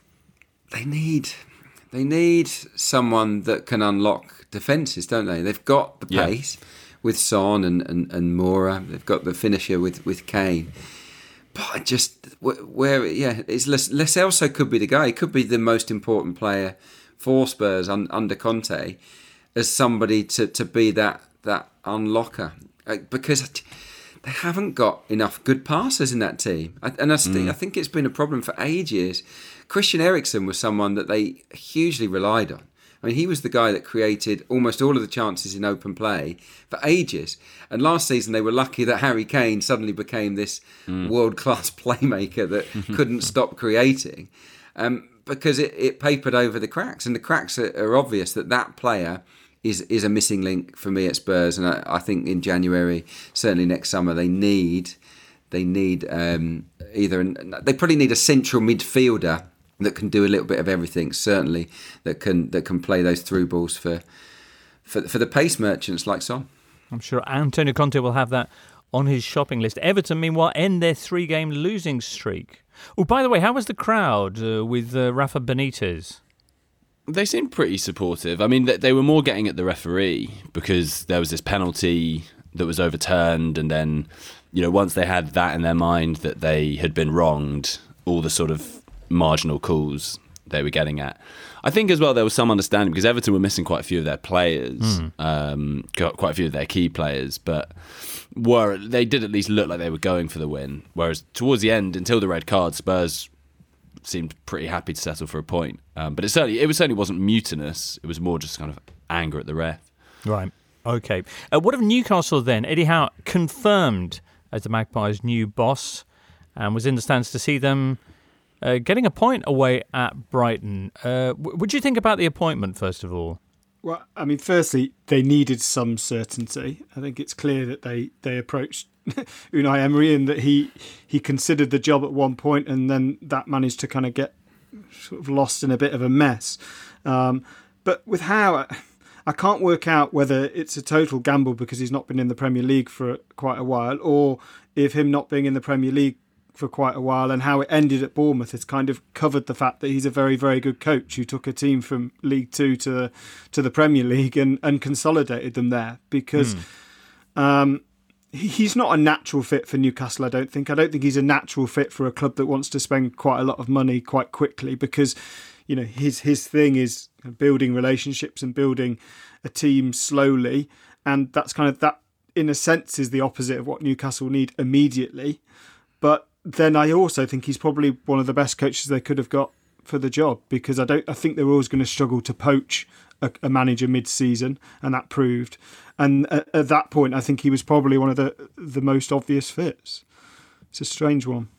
they need they need someone that can unlock defences, don't they? They've got the pace yeah. with Son and, and, and Moura. They've got the finisher with, with Kane. But I just where yeah, it's Lo Celso could be the guy. He could be the most important player for Spurs un, under Conte as somebody to, to be that that unlocker. Because they haven't got enough good passers in that team. And I, st- mm. I think it's been a problem for ages. Christian Eriksen was someone that they hugely relied on. I mean, he was the guy that created almost all of the chances in open play for ages. And last season, they were lucky that Harry Kane suddenly became this mm. world-class playmaker that couldn't stop creating. Um, because it, it papered over the cracks. And the cracks are, are obvious that that player is is a missing link for me at Spurs, and I, I think in January, certainly next summer, they need they need um, either an, they probably need a central midfielder that can do a little bit of everything. Certainly, that can that can play those through balls for for for the pace merchants like Son. I'm sure Antonio Conte will have that on his shopping list. Everton, meanwhile, end their three-game losing streak. Oh, by the way, how was the crowd uh, with uh, Rafa Benitez? They seemed pretty supportive. I mean, they were more getting at the referee because there was this penalty that was overturned, and then, you know, once they had that in their mind that they had been wronged, all the sort of marginal calls they were getting at. I think as well there was some understanding because Everton were missing quite a few of their players, mm. um, quite a few of their key players, but were they did at least look like they were going for the win. Whereas towards the end, until the red card, Spurs seemed pretty happy to settle for a point, um, but it certainly it was certainly wasn't mutinous. It was more just kind of anger at the ref. Right. Okay. Uh, what of Newcastle then? Eddie Howe confirmed as the Magpies' new boss, and was in the stands to see them uh, getting a point away at Brighton. Uh, what do you think about the appointment, first of all? Well, I mean, firstly, they needed some certainty. I think it's clear that they they approached Unai Emery and that he he considered the job at one point, and then that managed to kind of get sort of lost in a bit of a mess. Um, but with Howe, I can't work out whether it's a total gamble because he's not been in the Premier League for quite a while, or if him not being in the Premier League for quite a while and how it ended at Bournemouth has kind of covered the fact that he's a very, very good coach who took a team from League Two to the, to the Premier League and, and consolidated them there. Because mm. um, he's not a natural fit for Newcastle, I don't think. I don't think he's a natural fit for a club that wants to spend quite a lot of money quite quickly because, you know, his his thing is building relationships and building a team slowly. And that's kind of, that in a sense is the opposite of what Newcastle need immediately. But then I also think he's probably one of the best coaches they could have got for the job, because I don't. I think they were always going to struggle to poach a, a manager mid-season, and that proved. And at, at that point, I think he was probably one of the the most obvious fits. It's a strange one.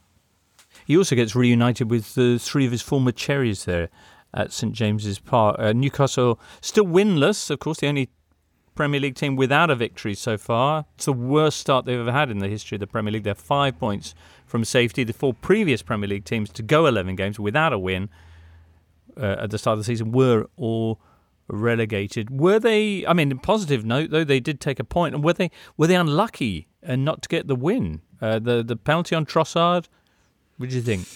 He also gets reunited with the three of his former Cherries there at St James's Park. Uh, Newcastle still winless, of course, the only Premier League team without a victory so far. It's the worst start they've ever had in the history of the Premier League. They're five points from safety. The four previous Premier League teams to go eleven games without a win uh, at the start of the season were all relegated. Were they? I mean, positive note though, they did take a point, and were they were they unlucky and not to get the win? Uh, the the penalty on Trossard. What do you think?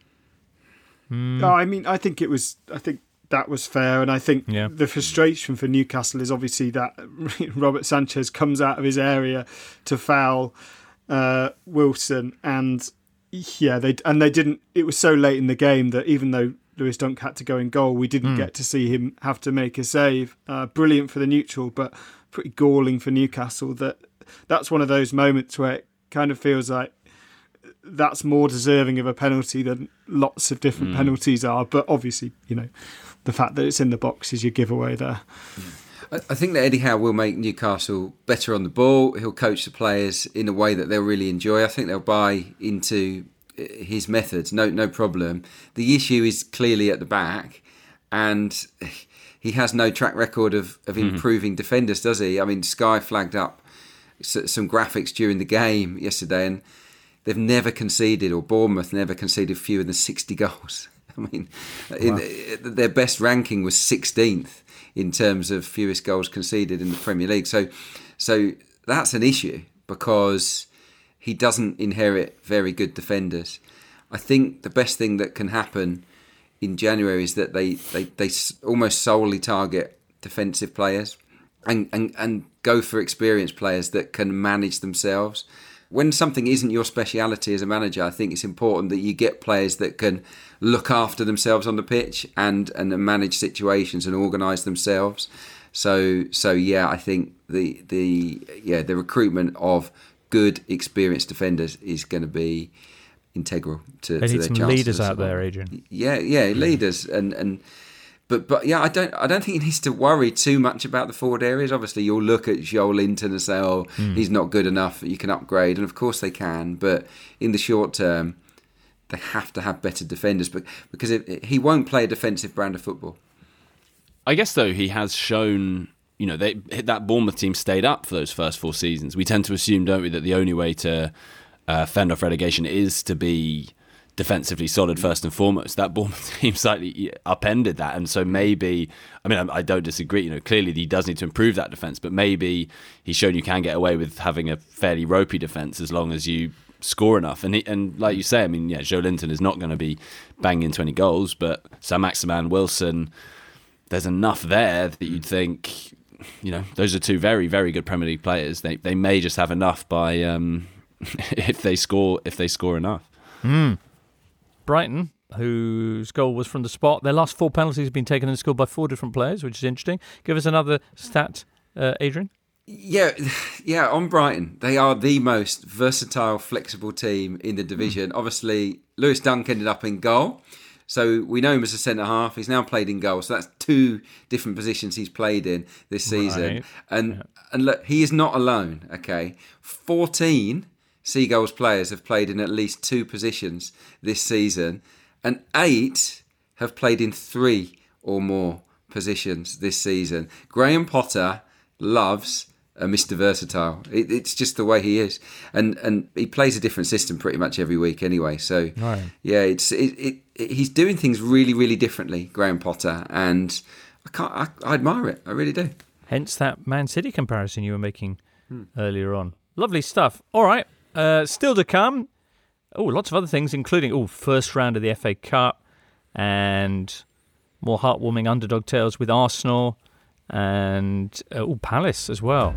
Mm. No, I mean, I think it was. I think that was fair, and I think yeah. the frustration for Newcastle is obviously that Robert Sanchez comes out of his area to foul uh, Wilson, and yeah, they and they didn't. It was so late in the game that even though Lewis Dunk had to go in goal, we didn't mm. get to see him have to make a save. Uh, brilliant for the neutral, but pretty galling for Newcastle. That that's one of those moments where it kind of feels like that's more deserving of a penalty than lots of different mm. penalties are. But obviously, you know, the fact that it's in the box is your giveaway there. I think that Eddie Howe will make Newcastle better on the ball. He'll coach the players in a way that they'll really enjoy. I think they'll buy into his methods, no no problem. The issue is clearly at the back, and he has no track record of, of improving mm-hmm. defenders, does he? I mean, Sky flagged up some graphics during the game yesterday, and they've never conceded, or Bournemouth never conceded fewer than sixty goals. I mean, wow. in, their best ranking was sixteenth in terms of fewest goals conceded in the Premier League. So, so that's an issue because he doesn't inherit very good defenders. I think the best thing that can happen in January is that they, they, they almost solely target defensive players and, and, and go for experienced players that can manage themselves. When something isn't your speciality as a manager, I think it's important that you get players that can look after themselves on the pitch and, and manage situations and organise themselves. So so yeah, I think the the yeah the recruitment of good, experienced defenders is going to be integral to, they to need their some chances. leaders out there, Adrian. Yeah, yeah, leaders and and. But but yeah, I don't I don't think he needs to worry too much about the forward areas. Obviously, you'll look at Joel Linton and say, "Oh, mm. he's not good enough. You can upgrade," and of course they can. But in the short term, they have to have better defenders. But because it, he won't play a defensive brand of football. I guess though he has shown, you know, they that Bournemouth team stayed up for those first four seasons. We tend to assume, don't we, that the only way to uh, fend off relegation is to be defensively solid first and foremost. That Bournemouth team slightly upended that, and so maybe, I mean, I don't disagree. You know, clearly he does need to improve that defence, but maybe he's shown you can get away with having a fairly ropey defence as long as you score enough. And he, and like you say, I mean, yeah, Joe Linton is not going to be banging twenty goals, but Saint-Maximin, Wilson, there's enough there that you'd think, you know, those are two very, very good Premier League players. They they may just have enough by um, if they score if they score enough. Mm. Brighton, whose goal was from the spot. Their last four penalties have been taken and scored by four different players, which is interesting. Give us another stat, uh, Adrian. Yeah, yeah. On Brighton, they are the most versatile, flexible team in the division. Mm. Obviously, Lewis Dunk ended up in goal, so we know him as a centre half. He's now played in goal, so that's two different positions he's played in this season. Right. And yeah. and look, he is not alone. Okay, fourteen Seagulls players have played in at least two positions this season, and eight have played in three or more positions this season. Graham Potter loves a Mister Versatile. It, it's just the way he is, and and he plays a different system pretty much every week anyway. So right. yeah, it's it, it, it he's doing things really really differently, Graham Potter, and I can't I, I admire it. I really do. Hence that Man City comparison you were making hmm. earlier on. Lovely stuff. All right. Uh, still to come, oh, lots of other things, including oh, first round of the F A Cup and more heartwarming underdog tales with Arsenal and uh, oh, Palace as well.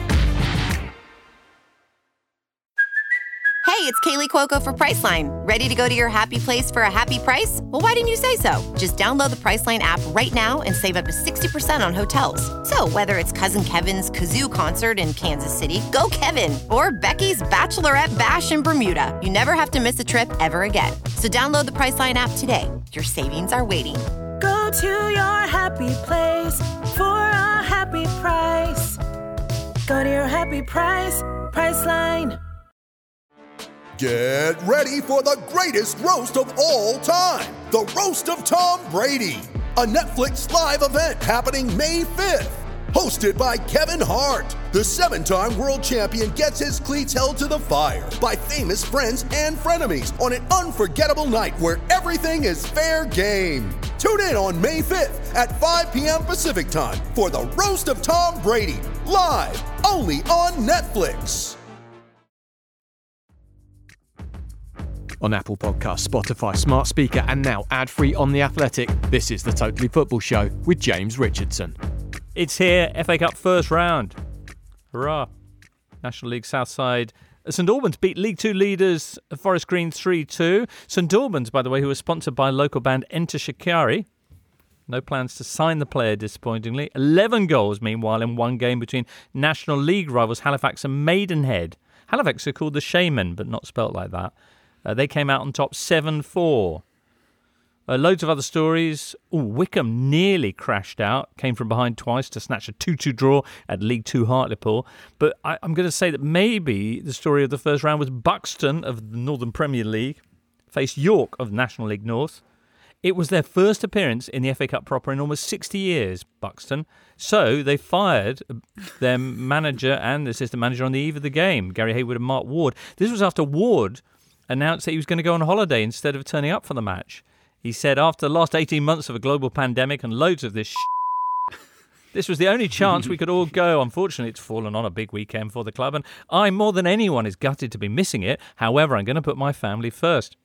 Hey, it's Kaylee Cuoco for Priceline. Ready to go to your happy place for a happy price? Well, why didn't you say so? Just download the Priceline app right now and save up to sixty percent on hotels. So whether it's Cousin Kevin's Kazoo Concert in Kansas City, go Kevin, or Becky's Bachelorette Bash in Bermuda, you never have to miss a trip ever again. So download the Priceline app today. Your savings are waiting. Go to your happy place for a happy price. Go to your happy price, Priceline. Get ready for the greatest roast of all time, the Roast of Tom Brady, a Netflix live event happening May fifth. Hosted by Kevin Hart, the seven-time world champion gets his cleats held to the fire by famous friends and frenemies on an unforgettable night where everything is fair game. Tune in on May fifth at five p.m. Pacific Time for the Roast of Tom Brady, live only on Netflix. On Apple Podcasts, Spotify, Smart Speaker, and now ad-free on The Athletic, this is the Totally Football Show with James Richardson. It's here, F A Cup first round. Hurrah. National League Southside St Albans beat League Two leaders Forest Green three two. St Albans, by the way, who was sponsored by local band Enter Shikari. No plans to sign the player, disappointingly. eleven goals, meanwhile, in one game between National League rivals Halifax and Maidenhead. Halifax are called the Shaman, but not spelt like that. Uh, they came out on top seven four. Uh, loads of other stories. Ooh, Wickham nearly crashed out. Came from behind twice to snatch a two two draw at League Two Hartlepool. But I, I'm going to say that maybe the story of the first round was Buxton of the Northern Premier League faced York of National League North. It was their first appearance in the F A Cup proper in almost sixty years, Buxton. So they fired their manager and the assistant manager on the eve of the game, Gary Hayward and Mark Ward. This was after Ward announced that he was going to go on holiday instead of turning up for the match. He said, after the last eighteen months of a global pandemic and loads of this shit, this was the only chance we could all go. Unfortunately, it's fallen on a big weekend for the club, and I, more than anyone, is gutted to be missing it. However, I'm going to put my family first.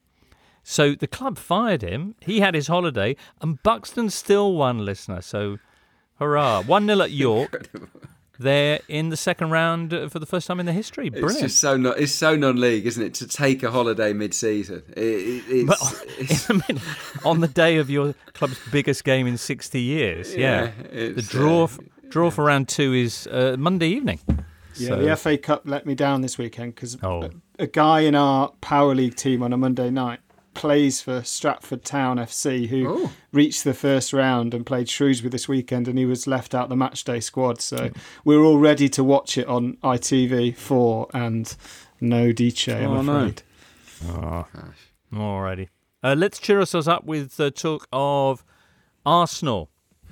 So the club fired him. He had his holiday, and Buxton still won, listener. So, hurrah. one nil at York. They're in the second round for the first time in their history. Brilliant. It's just so non, it's so non-league, isn't it, to take a holiday mid-season? It, it, it's, but it's, I mean, on the day of your club's biggest game in sixty years, yeah. yeah the draw uh, draw yeah. for round two is uh, Monday evening. Yeah, so. The F A Cup let me down this weekend because oh. a, a guy in our Power League team on a Monday night plays for Stratford Town F C, who oh. reached the first round and played Shrewsbury this weekend, and he was left out the matchday squad. So we're all ready to watch it on I T V four, and no D J, I'm oh, afraid. No. Oh. Alrighty. Uh, let's cheer ourselves up with the talk of Arsenal,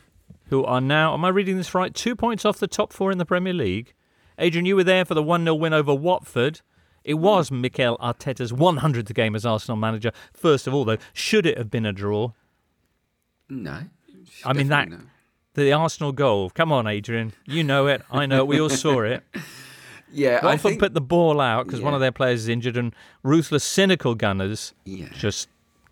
who are now, am I reading this right, two points off the top four in the Premier League. Adrian, you were there for the one nil win over Watford. It was Mikel Arteta's one hundredth game as Arsenal manager. First of all, though, should it have been a draw? No. I mean, that no. the Arsenal goal. Come on, Adrian. You know it. I know it. We all saw it. Yeah, Watford I think... put the ball out because yeah. one of their players is injured, and ruthless, cynical Gunners yeah. just...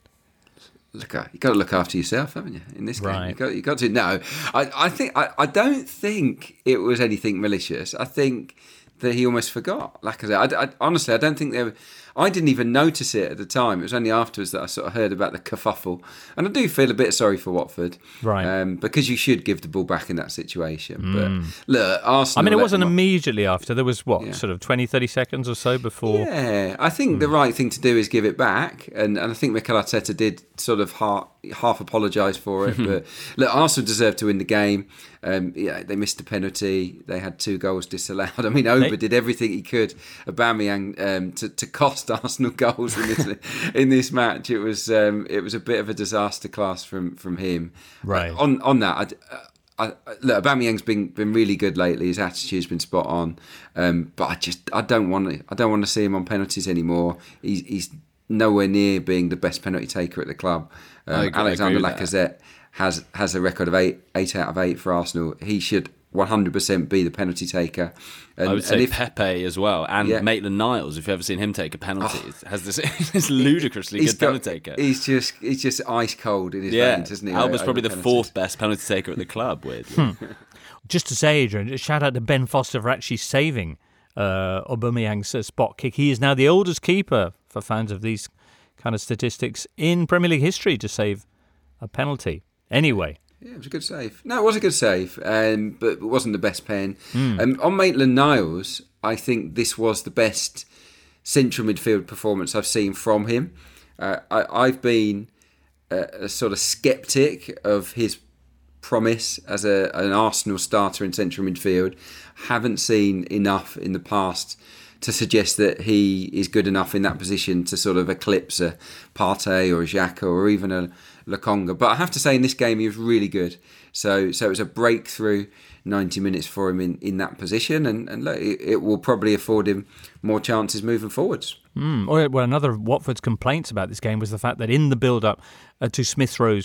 Look, you got to look after yourself, haven't you? In this game, right. you got you got to. No, I, I think I, I don't think it was anything malicious. I think that he almost forgot. Like I said, I, I, honestly, I don't think they were. I didn't even notice it at the time. It was only afterwards that I sort of heard about the kerfuffle. And I do feel a bit sorry for Watford. Right. Um, because you should give the ball back in that situation. Mm. But look, Arsenal... I mean, it wasn't immediately after. There was, what, yeah. sort of twenty, thirty seconds or so before? Yeah, I think mm. the right thing to do is give it back. And, and I think Mikel Arteta did sort of half, half apologise for it. But look, Arsenal deserved to win the game. Um, yeah, they missed a penalty. They had two goals disallowed. I mean, Oba they... did everything he could, Aubameyang, um, to, to cost Arsenal goals in this in this match. It was um, it was a bit of a disaster class from from him. Right. Uh, on on that, I, I, I, look, Aubameyang's been been really good lately. His attitude's been spot on. Um, but I just I don't want to I don't want to see him on penalties anymore. He's he's nowhere near being the best penalty taker at the club. Um, agree, Alexander I agree with Lacazette has has a record of eight eight out of eight for Arsenal. He should one hundred percent be the penalty taker. And, I would say if, Pepe as well, and yeah. Maitland-Niles. If you've ever seen him take a penalty, oh. has this, this ludicrously he's good got, penalty taker. He's just he's just ice cold in his yeah. veins, isn't he? Alba's probably the penalties. fourth best penalty taker at the club. Weirdly. Hmm. Just to say, Adrian, shout out to Ben Foster for actually saving uh, Aubameyang's uh, spot kick. He is now the oldest keeper, for fans of these kind of statistics, in Premier League history to save a penalty. Anyway. Yeah, it was a good save. No, it was a good save, um, but it wasn't the best pen. Mm. Um, on Maitland-Niles, I think this was the best central midfield performance I've seen from him. Uh, I, I've been a, a sort of sceptic of his promise as a, an Arsenal starter in central midfield. Haven't seen enough in the past to suggest that he is good enough in that position to sort of eclipse a Partey or a Xhaka or even a Lokonga. But I have to say, in this game, he was really good. So so it was a breakthrough ninety minutes for him in, in that position. And, and look, it, it will probably afford him more chances moving forwards. Mm. Well, another of Watford's complaints about this game was the fact that in the build-up uh, to Smith Rowe's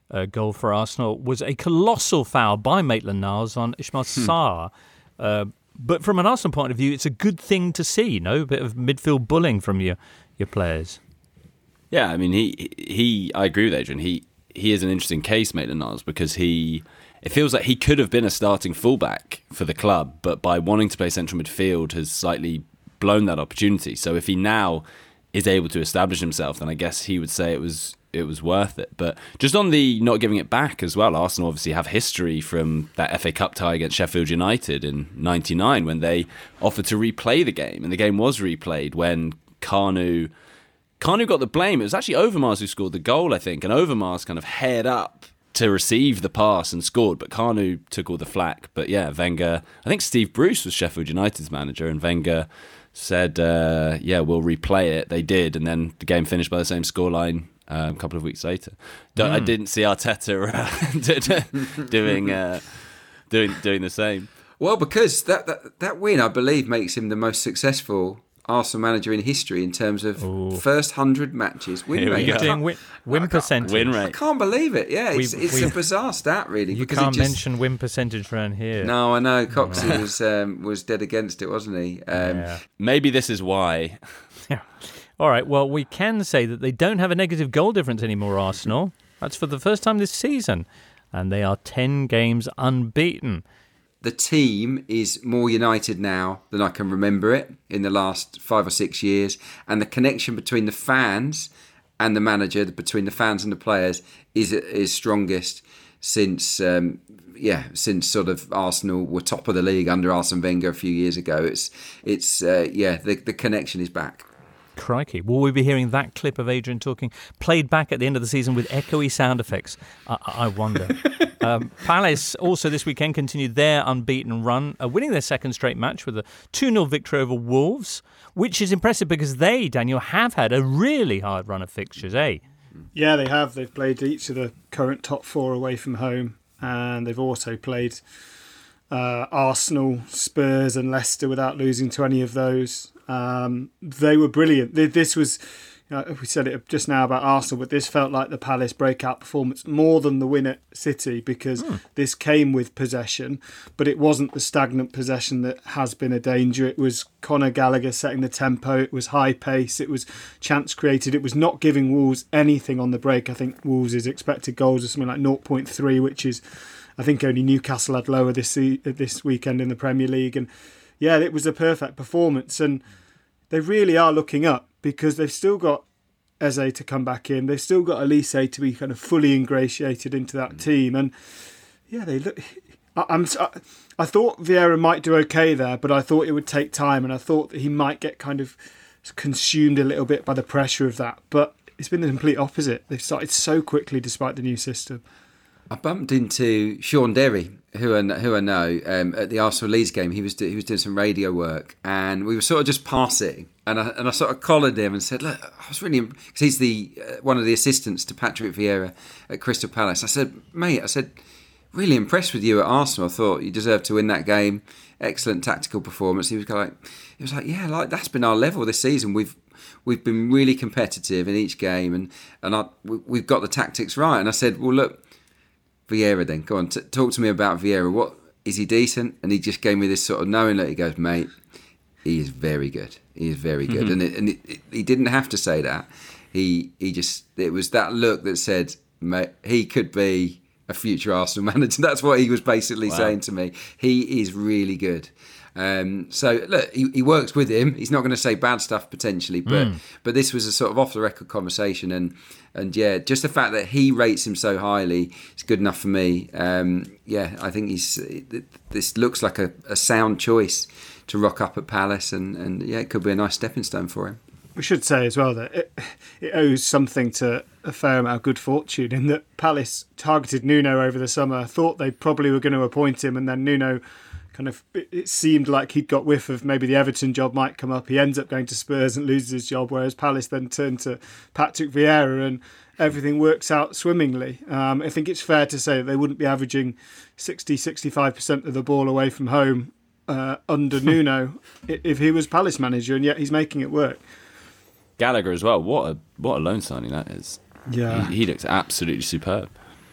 uh, goal for Arsenal was a colossal foul by Maitland-Niles on Ismail Sarr. Uh, but from an Arsenal point of view, it's a good thing to see, you know, a bit of midfield bullying from your your players. Yeah, I mean, he he. I agree with Adrian. He he is an interesting case, Maitland-Niles, because he. It feels like he could have been a starting fullback for the club, but by wanting to play central midfield has slightly blown that opportunity. So if he now is able to establish himself, then I guess he would say it was it was worth it. But just on the not giving it back as well, Arsenal obviously have history from that F A Cup tie against Sheffield United in ninety-nine when they offered to replay the game, and the game was replayed when Kanu Kanu got the blame. It was actually Overmars who scored the goal, I think, and Overmars kind of head up to receive the pass and scored, but Kanu took all the flack. But yeah, Wenger, I think Steve Bruce was Sheffield United's manager, and Wenger said, uh, yeah, we'll replay it. They did, and then the game finished by the same scoreline um, a couple of weeks later. Mm. I didn't see Arteta uh, doing, uh, doing doing the same. Well, because that, that, that win, I believe, makes him the most successful Arsenal manager in history in terms of Ooh. first hundred matches win Here rate. Win, win, win percentage. Win rate. I can't believe it. Yeah, it's, we, it's we, a bizarre stat, really. You because can't it just, mention win percentage around here. No, I know. Coxey was um, was dead against it, wasn't he? Um, yeah. Maybe this is why. Yeah. All right. Well, we can say that they don't have a negative goal difference anymore, Arsenal. That's for the first time this season, and they are ten games unbeaten. The team is more united now than I can remember it in the last five or six years. And the connection between the fans and the manager, between the fans and the players, is is strongest since, um, yeah, since sort of Arsenal were top of the league under Arsene Wenger a few years ago. It's, it's uh, yeah, the, the connection is back. Crikey. Will we be hearing that clip of Adrian talking played back at the end of the season with echoey sound effects? I, I wonder. um, Palace also this weekend continued their unbeaten run, uh, winning their second straight match with a two nil victory over Wolves, which is impressive because they, Daniel, have had a really hard run of fixtures, eh? Yeah, they have. They've played each of the current top four away from home, and they've also played uh, Arsenal, Spurs and Leicester without losing to any of those. Um, they were brilliant. This was, you know, we said it just now about Arsenal, but this felt like the Palace breakout performance more than the win at City because mm. this came with possession, but it wasn't the stagnant possession that has been a danger. It was Conor Gallagher setting the tempo. It was high pace. It was chance created. It was not giving Wolves anything on the break. I think Wolves' expected goals are something like zero point three, which is, I think only Newcastle had lower this this weekend in the Premier League. And yeah, it was a perfect performance, and they really are looking up because they've still got Eze to come back in. They've still got Elise to be kind of fully ingratiated into that team, and yeah, they look. I, I'm. I, I thought Vieira might do okay there, but I thought it would take time, and I thought that he might get kind of consumed a little bit by the pressure of that. But it's been the complete opposite. They've started so quickly despite the new system. I bumped into Sean Derry, who I, who I know, um, at the Arsenal Leeds game. He was do, he was doing some radio work, and we were sort of just passing. And I and I sort of collared him and said, "Look, I was really because he's the uh, one of the assistants to Patrick Vieira at Crystal Palace." I said, "Mate, I said, really impressed with you at Arsenal. I thought you deserved to win that game. Excellent tactical performance." He was like, "He was like, yeah, like that's been our level this season. We've." We've been really competitive in each game, and and I, we, we've got the tactics right." And I said, "Well, look, Vieira then, go on, t- talk to me about Vieira. What, is he decent?" And he just gave me this sort of knowing look. He goes, "Mate, he is very good. He is very good." Mm-hmm. And, it, and it, it, he didn't have to say that. He he just, it was that look that said, "Mate, he could be a future Arsenal manager." That's what he was basically wow. saying to me. He is really good. Um, so look, he, he works with him. He's not going to say bad stuff potentially, but mm. but this was a sort of off the record conversation, and and yeah, just the fact that he rates him so highly is good enough for me. Um, yeah, I think he's this looks like a, a sound choice to rock up at Palace, and, and yeah, it could be a nice stepping stone for him. We should say as well that it, it owes something to a fair amount of good fortune in that Palace targeted Nuno over the summer, thought they probably were going to appoint him, and then Nuno kind of, it seemed like he'd got whiff of maybe the Everton job might come up. He ends up going to Spurs and loses his job, whereas Palace then turned to Patrick Vieira and everything works out swimmingly. Um, I think it's fair to say that they wouldn't be averaging sixty, sixty-five percent of the ball away from home uh, under Nuno if he was Palace manager, and yet he's making it work. Gallagher as well. What a what a loan signing that is. Yeah, he, he looks absolutely superb.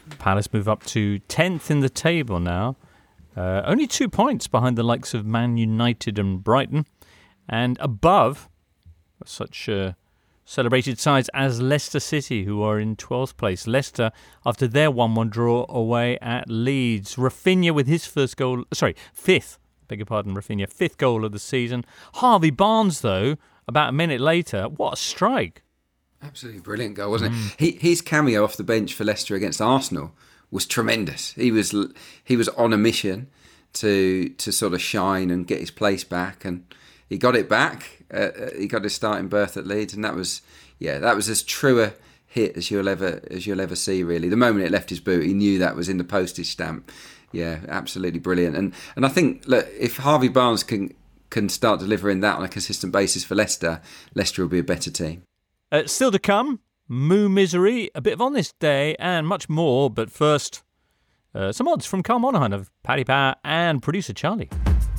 Palace move up to tenth in the table now. Uh, only two points behind the likes of Man United and Brighton. And above such uh, celebrated sides as Leicester City, who are in twelfth place. Leicester, after their one one draw away at Leeds. Rafinha with his first goal, sorry, fifth, beg your pardon, Rafinha, fifth goal of the season. Harvey Barnes, though, about a minute later, what a strike. Absolutely brilliant goal, wasn't it? He, his cameo off the bench for Leicester against Arsenal was tremendous. He was he was on a mission to to sort of shine and get his place back, and he got it back. Uh, he got his starting berth at Leeds, and that was yeah, that was as true a hit as you'll ever as you'll ever see. Really, the moment it left his boot, he knew that was in the postage stamp. Yeah, absolutely brilliant. And and I think look, if Harvey Barnes can can start delivering that on a consistent basis for Leicester, Leicester will be a better team. Uh, still to come, Moo Misery, a bit of On This Day, and much more. But first, uh, some odds from Carl Monaghan of Paddy Power and producer Charlie.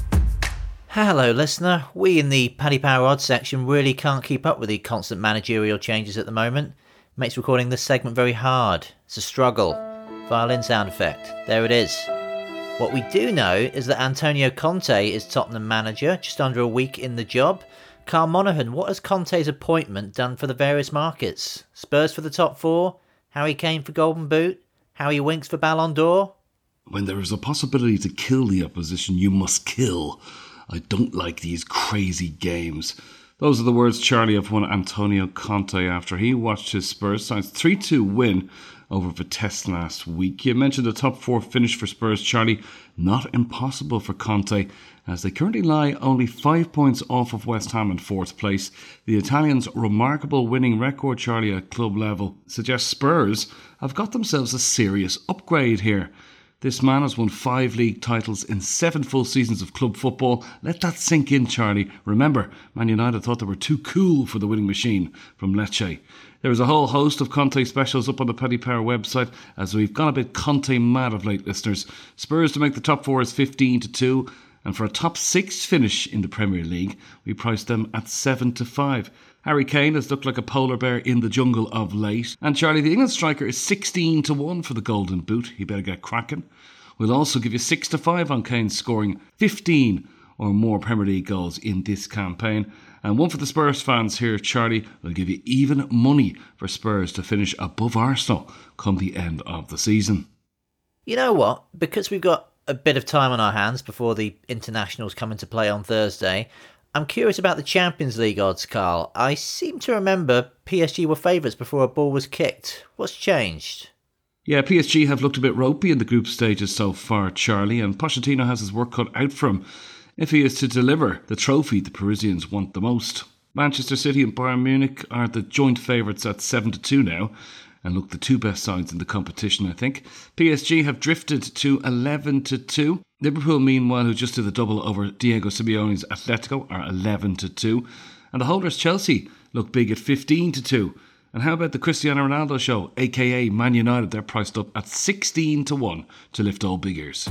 Hello, listener. We in the Paddy Power odds section really can't keep up with the constant managerial changes at the moment. Makes recording this segment very hard. It's a struggle. Violin sound effect. There it is. What we do know is that Antonio Conte is Tottenham manager, just under a week in the job. Carl Monaghan, what has Conte's appointment done for the various markets? Spurs for the top four? Harry Kane for Golden Boot? Harry Winks for Ballon d'Or? When there is a possibility to kill the opposition, you must kill. I don't like these crazy games. Those are the words, Charlie, of one Antonio Conte after he watched his Spurs side's three two win over Vitesse last week. You mentioned the top four finish for Spurs, Charlie. Not impossible for Conte, as they currently lie only five points off of West Ham in fourth place. The Italians' remarkable winning record, Charlie, at club level suggests Spurs have got themselves a serious upgrade here. This man has won five league titles in seven full seasons of club football. Let that sink in, Charlie. Remember, Man United thought they were too cool for the winning machine from Lecce. There is a whole host of Conte specials up on the Paddy Power website, as we've gone a bit Conte mad of late, listeners. Spurs to make the top four is fifteen to two, and for a top six finish in the Premier League, we priced them at seven to five. Harry Kane has looked like a polar bear in the jungle of late. And Charlie, the England striker, is sixteen to one for the Golden Boot. He better get cracking. We'll also give you six to five on Kane scoring fifteen or more Premier League goals in this campaign. And one for the Spurs fans here, Charlie, will give you even money for Spurs to finish above Arsenal come the end of the season. You know what? Because we've got a bit of time on our hands before the internationals come into play on Thursday, I'm curious about the Champions League odds, Carl. I seem to remember P S G were favourites before a ball was kicked. What's changed? Yeah, P S G have looked a bit ropey in the group stages so far, Charlie, and Pochettino has his work cut out for him if he is to deliver the trophy the Parisians want the most. Manchester City and Bayern Munich are the joint favourites at seven to two now, and look the two best sides in the competition, I think. P S G have drifted to eleven to two. Liverpool, meanwhile, who just did the double over Diego Simeone's Atletico, are eleven to two. And the holders Chelsea look big at fifteen to two. And how about the Cristiano Ronaldo show, aka Man United? They're priced up at sixteen to one to lift all big ears.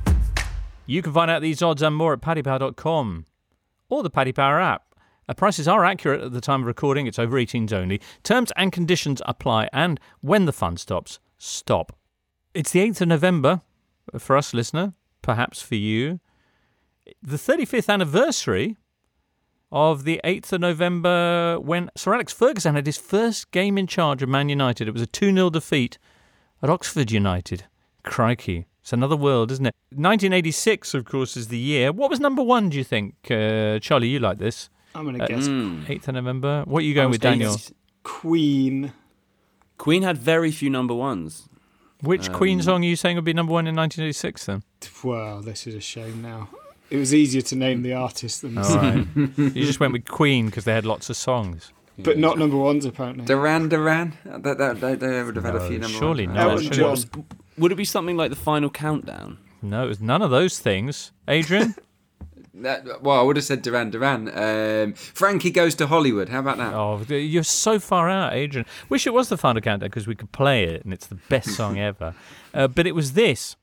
You can find out these odds and more at paddy power dot com or the Paddy Power app. Uh, prices are accurate at the time of recording. It's over eighteens only. Terms and conditions apply, and when the fun stops, stop. It's the eighth of November for us, listener, perhaps for you. The thirty-fifth anniversary of the eighth of November when Sir Alex Ferguson had his first game in charge of Man United. It was a two nil defeat at Oxford United. Crikey. It's another world, isn't it? nineteen eighty-six, of course, is the year. What was number one, do you think? Uh, Charlie, you like this? I'm going to guess. Uh, eighth of November. What are you going with, Daniel? Queen. Queen had very few number ones. Which um, Queen song are you saying would be number one in nineteen eighty-six then? Well, this is a shame now. It was easier to name the artist than the All song. right. You just went with Queen because they had lots of songs. But yeah. Not number ones, apparently. Duran Duran? That, that, they, they would have had no, a few number surely ones. not. Surely not. not. Would it be something like the Final Countdown? No, it was none of those things. Adrian? That, well, I would have said Duran Duran. Um, Frankie Goes to Hollywood. How about that? Oh, you're so far out, Adrian. Wish it was the Final Countdown because we could play it and it's the best song ever. Uh, but it was this.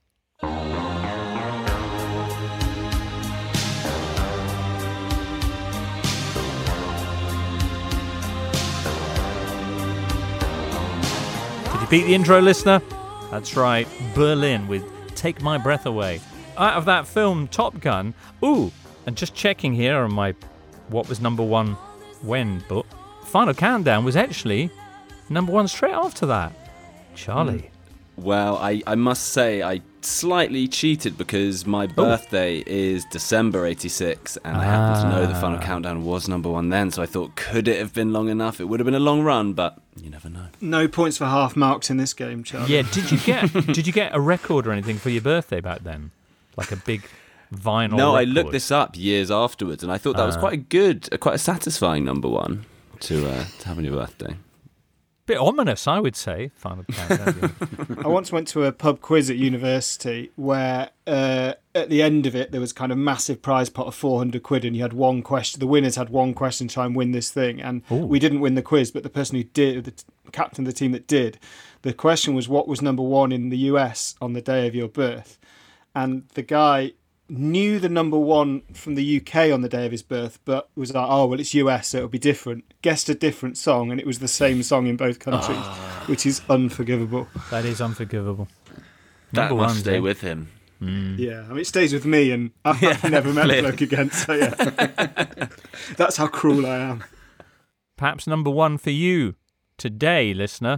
Did you beat the intro, listener? That's right, Berlin with Take My Breath Away. Out of that film, Top Gun. Ooh, and just checking here on my what was number one when book, Final Countdown was actually number one straight after that. Charlie. Well, I, I must say I slightly cheated because my birthday Ooh. is December eighty-six, and I happen to know the Final Countdown was number one then, so I thought, could it have been long enough? It would have been a long run, but you never know. No points for half marks in this game, Charlie. Yeah, did you get did you get a record or anything for your birthday back then? Like a big vinyl No, record? I looked this up years afterwards, and I thought that uh, was quite a good, quite a satisfying number one to, uh, to have on your birthday. Bit ominous, I would say. Final Countdown. I once went to a pub quiz at university where uh, at the end of it there was kind of massive prize pot of four hundred quid, and you had one question. The winners had one question to try and win this thing, and Ooh. we didn't win the quiz, but the person who did, the t- captain of the team that did, the question was what was number one in the U S on the day of your birth, and the guy knew the number one from the U K on the day of his birth, but was like, oh, well, it's U S, so it'll be different. Guessed a different song, and it was the same song in both countries, oh. which is unforgivable. That is unforgivable. That number must one, stay Dave. with him. Mm. Yeah, I mean, it stays with me, and I've yeah, never met a bloke again, so yeah. That's how cruel I am. Perhaps number one for you today, listener,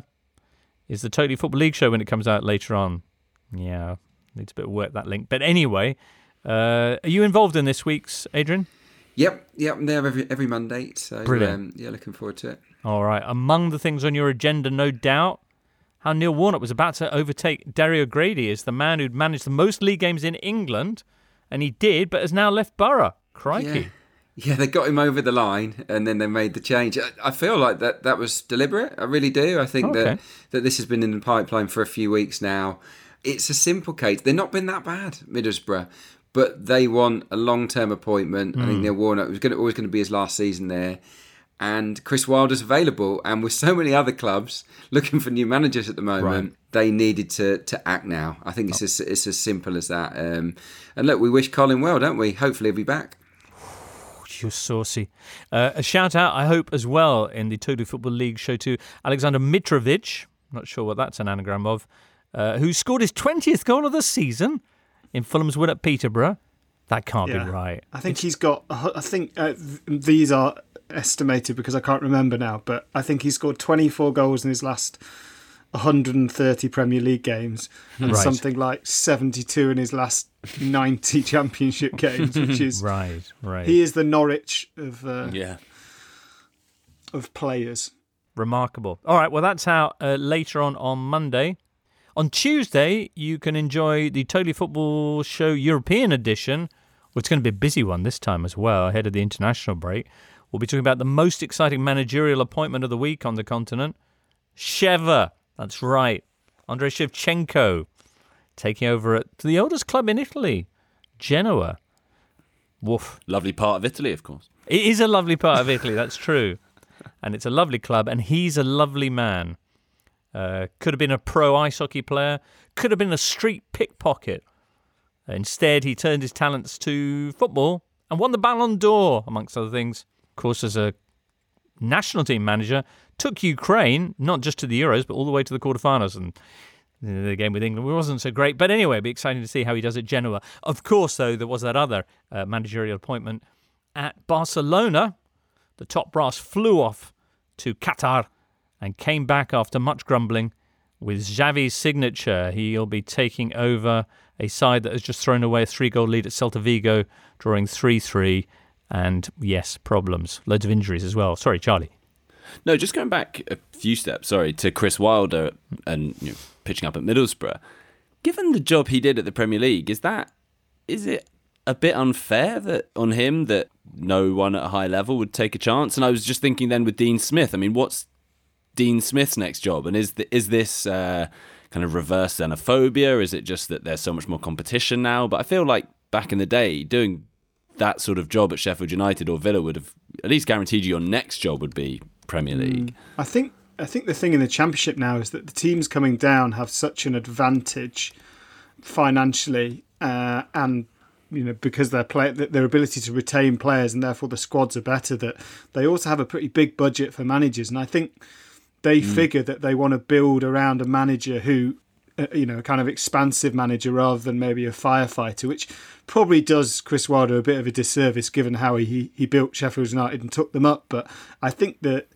is the Totally Football League show when it comes out later on. Yeah, needs a bit of work, that link. But anyway... Uh, are you involved in this week's, Adrian? Yep, yep, I'm there every, every Monday, so um, yeah, looking forward to it. All right, among the things on your agenda, no doubt, how Neil Warnock was about to overtake Dario Grady as the man who'd managed the most league games in England, and he did, but has now left Borough. Crikey. Yeah. yeah, they got him over the line, and then they made the change. I, I feel like that, that was deliberate, I really do. I think okay. that, that this has been in the pipeline for a few weeks now. It's a simple case. They've not been that bad, Middlesbrough. But they want a long-term appointment. Mm. I think Neil Warnock was going to, always going to be his last season there. And Chris Wilder's available. And with so many other clubs looking for new managers at the moment, right. they needed to to act now. I think it's, oh. as, it's as simple as that. Um, and look, we wish Colin well, don't we? Hopefully he'll be back. You're saucy. Uh, a shout-out, I hope, as well, in the Totally Football League show to Alexander Mitrovic. Not sure what that's an anagram of. Uh, who scored his twentieth goal of the season in Fulham's win at Peterborough. That can't yeah. be right. I think it's... he's got, I think uh, th- these are estimated because I can't remember now, but I think he scored twenty-four goals in his last one hundred thirty Premier League games and right. something like seventy-two in his last ninety Championship games, which is... right, right. He is the Norwich of, uh, yeah. of players. Remarkable. All right, well, that's out uh, later on on Monday. On Tuesday, you can enjoy the Totally Football Show European edition. Well, it's going to be a busy one this time as well, ahead of the international break. We'll be talking about the most exciting managerial appointment of the week on the continent. Sheva, that's right. Andrei Shevchenko, taking over at the oldest club in Italy, Genoa. Woof. Lovely part of Italy, of course. It is a lovely part of Italy, that's true. And it's a lovely club, and he's a lovely man. Uh, could have been a pro ice hockey player, could have been a street pickpocket. Instead, he turned his talents to football and won the Ballon d'Or, amongst other things. Of course, as a national team manager, took Ukraine, not just to the Euros, but all the way to the quarterfinals. And the game with England wasn't so great. But anyway, it'll be exciting to see how he does at Genoa. Of course, though, there was that other uh, managerial appointment at Barcelona. The top brass flew off to Qatar and came back after much grumbling with Xavi's signature. He'll be taking over a side that has just thrown away a three-goal lead at Celta Vigo, drawing three three. And, yes, problems. Loads of injuries as well. Sorry, Charlie. No, just going back a few steps, sorry, to Chris Wilder and you know, pitching up at Middlesbrough. Given the job he did at the Premier League, is that is it a bit unfair that on him that no one at a high level would take a chance? And I was just thinking then with Dean Smith, I mean, what's Dean Smith's next job? And is the, is this uh, kind of reverse xenophobia? Is it just that there's so much more competition now? But I feel like back in the day, doing that sort of job at Sheffield United or Villa would have at least guaranteed you your next job would be Premier League. Mm. I think I think the thing in the Championship now is that the teams coming down have such an advantage financially uh, and you know because their play their ability to retain players and therefore the squads are better, that they also have a pretty big budget for managers, and I think they mm. figure that they want to build around a manager who uh, you know, kind of expansive manager rather than maybe a firefighter, which probably does Chris Wilder a bit of a disservice given how he, he built Sheffield United and took them up. But I think that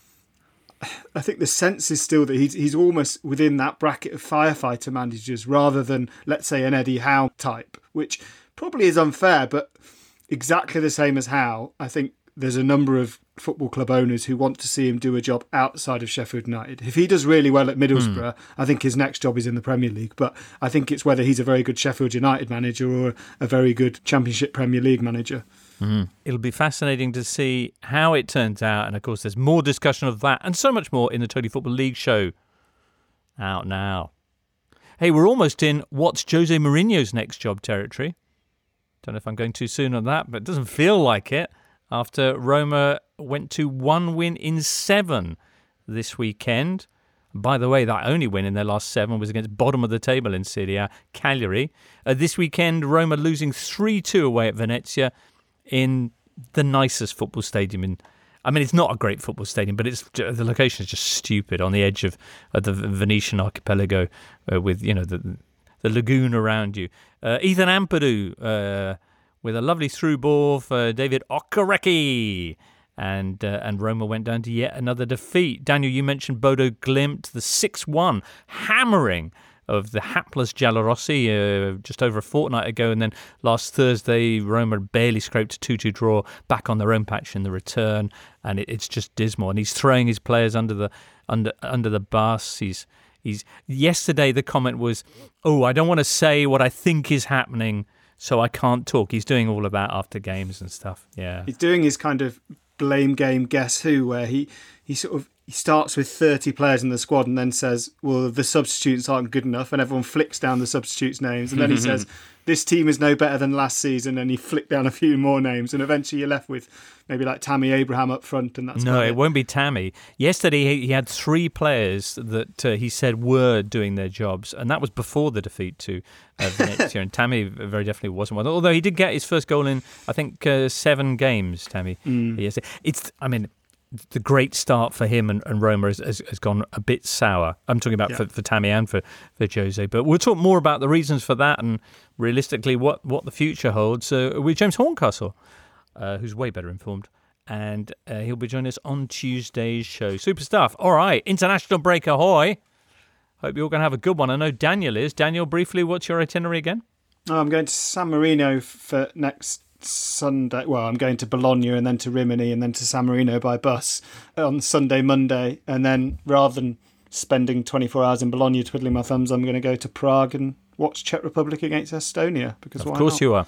I think the sense is still that he's he's almost within that bracket of firefighter managers rather than, let's say, an Eddie Howe type, which probably is unfair, but exactly the same as Howe. I think there's a number of football club owners who want to see him do a job outside of Sheffield United. If he does really well at Middlesbrough, mm. I think his next job is in the Premier League. But I think it's whether he's a very good Sheffield United manager or a very good Championship Premier League manager. Mm. It'll be fascinating to see how it turns out. And of course, there's more discussion of that and so much more in the Totally Football League show out now. Hey, we're almost in what's Jose Mourinho's next job territory. Don't know if I'm going too soon on that, but it doesn't feel like it after Roma went to one win in seven this weekend. By the way, that only win in their last seven was against bottom of the table in Serie A, Cagliari. Uh, this weekend, Roma losing three two away at Venezia in the nicest football stadium in. I mean, it's not a great football stadium, but it's the location is just stupid on the edge of, of the Venetian archipelago, uh, with you know the the lagoon around you. Uh, Ethan Ampadu uh, with a lovely through ball for David Okereke, and uh, and Roma went down to yet another defeat. Daniel, you mentioned Bodo Glimt, the six one hammering of the hapless Giallorossi uh, just over a fortnight ago, and then last Thursday Roma barely scraped a two two draw back on their own patch in the return, and it, it's just dismal. And he's throwing his players under the under under the bus. He's he's yesterday the comment was, "Oh, I don't want to say what I think is happening, so I can't talk." He's doing all of that after games and stuff. Yeah, he's doing his kind of blame game Guess Who, where he he sort of. He starts with thirty players in the squad and then says, well, the substitutes aren't good enough, and everyone flicks down the substitutes' names. And then he says, this team is no better than last season, and he flicked down a few more names. And eventually you're left with maybe like Tammy Abraham up front, and that's No, it. it won't be Tammy. Yesterday he, he had three players that uh, he said were doing their jobs, and that was before the defeat to uh, Venezia. And Tammy very definitely wasn't one. Although he did get his first goal in, I think, uh, seven games, Tammy. Mm. Yes, it's, I mean... the great start for him and, and Roma has, has, has gone a bit sour. I'm talking about yeah. for, for Tammy and for, for Jose. But we'll talk more about the reasons for that and realistically what, what the future holds uh, with James Horncastle, uh, who's way better informed. And uh, he'll be joining us on Tuesday's show. Super stuff. All right, international break ahoy. Hope you're going to have a good one. I know Daniel is. Daniel, briefly, what's your itinerary again? Oh, I'm going to San Marino for next Sunday. Well, I'm going to Bologna and then to Rimini and then to San Marino by bus on Sunday, Monday, and then rather than spending twenty-four hours in Bologna twiddling my thumbs, I'm going to go to Prague and watch Czech Republic against Estonia. Because of why course not? You are.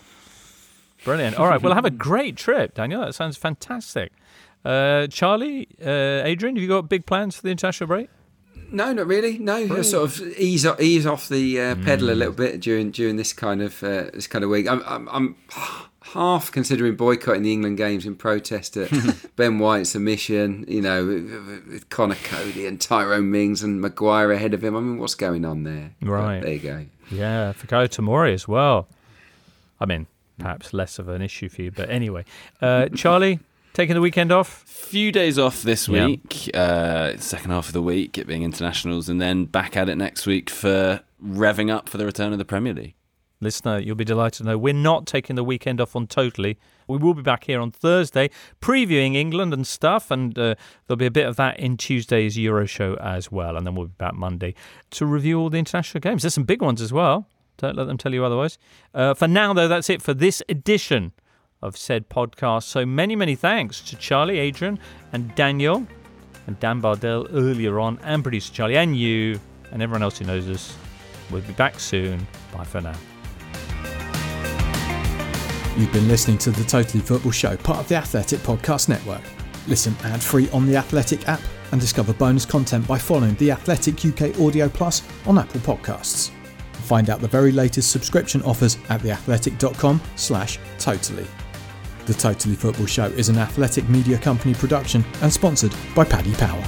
Brilliant. All right, well, have a great trip, Daniel. That sounds fantastic. Uh, Charlie, uh, Adrian, have you got big plans for the international break? No, not really. No, Really? sort of ease off, ease off the uh, pedal a little bit during during this kind of uh, this kind of week. I'm, I'm I'm half considering boycotting the England games in protest at Ben White's omission. You know, with Connor Cody and Tyrone Mings and Maguire ahead of him. I mean, what's going on there? Right. But there you go. Yeah, Fikayo Tomori as well. I mean, perhaps less of an issue for you, but anyway, uh, Charlie. Taking the weekend off? Few days off this Yeah. week, uh, second half of the week, it being internationals, and then back at it next week for revving up for the return of the Premier League. Listener, you'll be delighted to know we're not taking the weekend off on Totally. We will be back here on Thursday previewing England and stuff, and uh, there'll be a bit of that in Tuesday's Euro show as well, and then we'll be back Monday to review all the international games. There's some big ones as well. Don't let them tell you otherwise. Uh, for now, though, that's it for this edition of said podcast. So many, many thanks to Charlie, Adrian, and Daniel, and Dan Bardell earlier on, and producer Charlie, and you, and everyone else who knows us. We'll be back soon. Bye for now. You've been listening to The Totally Football Show, part of the Athletic Podcast Network. Listen ad-free on the Athletic app and discover bonus content by following the Athletic U K Audio Plus on Apple Podcasts. Find out the very latest subscription offers at theathletic.com slash totally. The Totally Football Show is an Athletic Media Company production and sponsored by Paddy Power.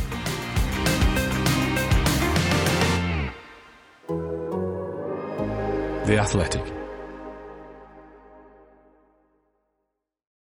The Athletic.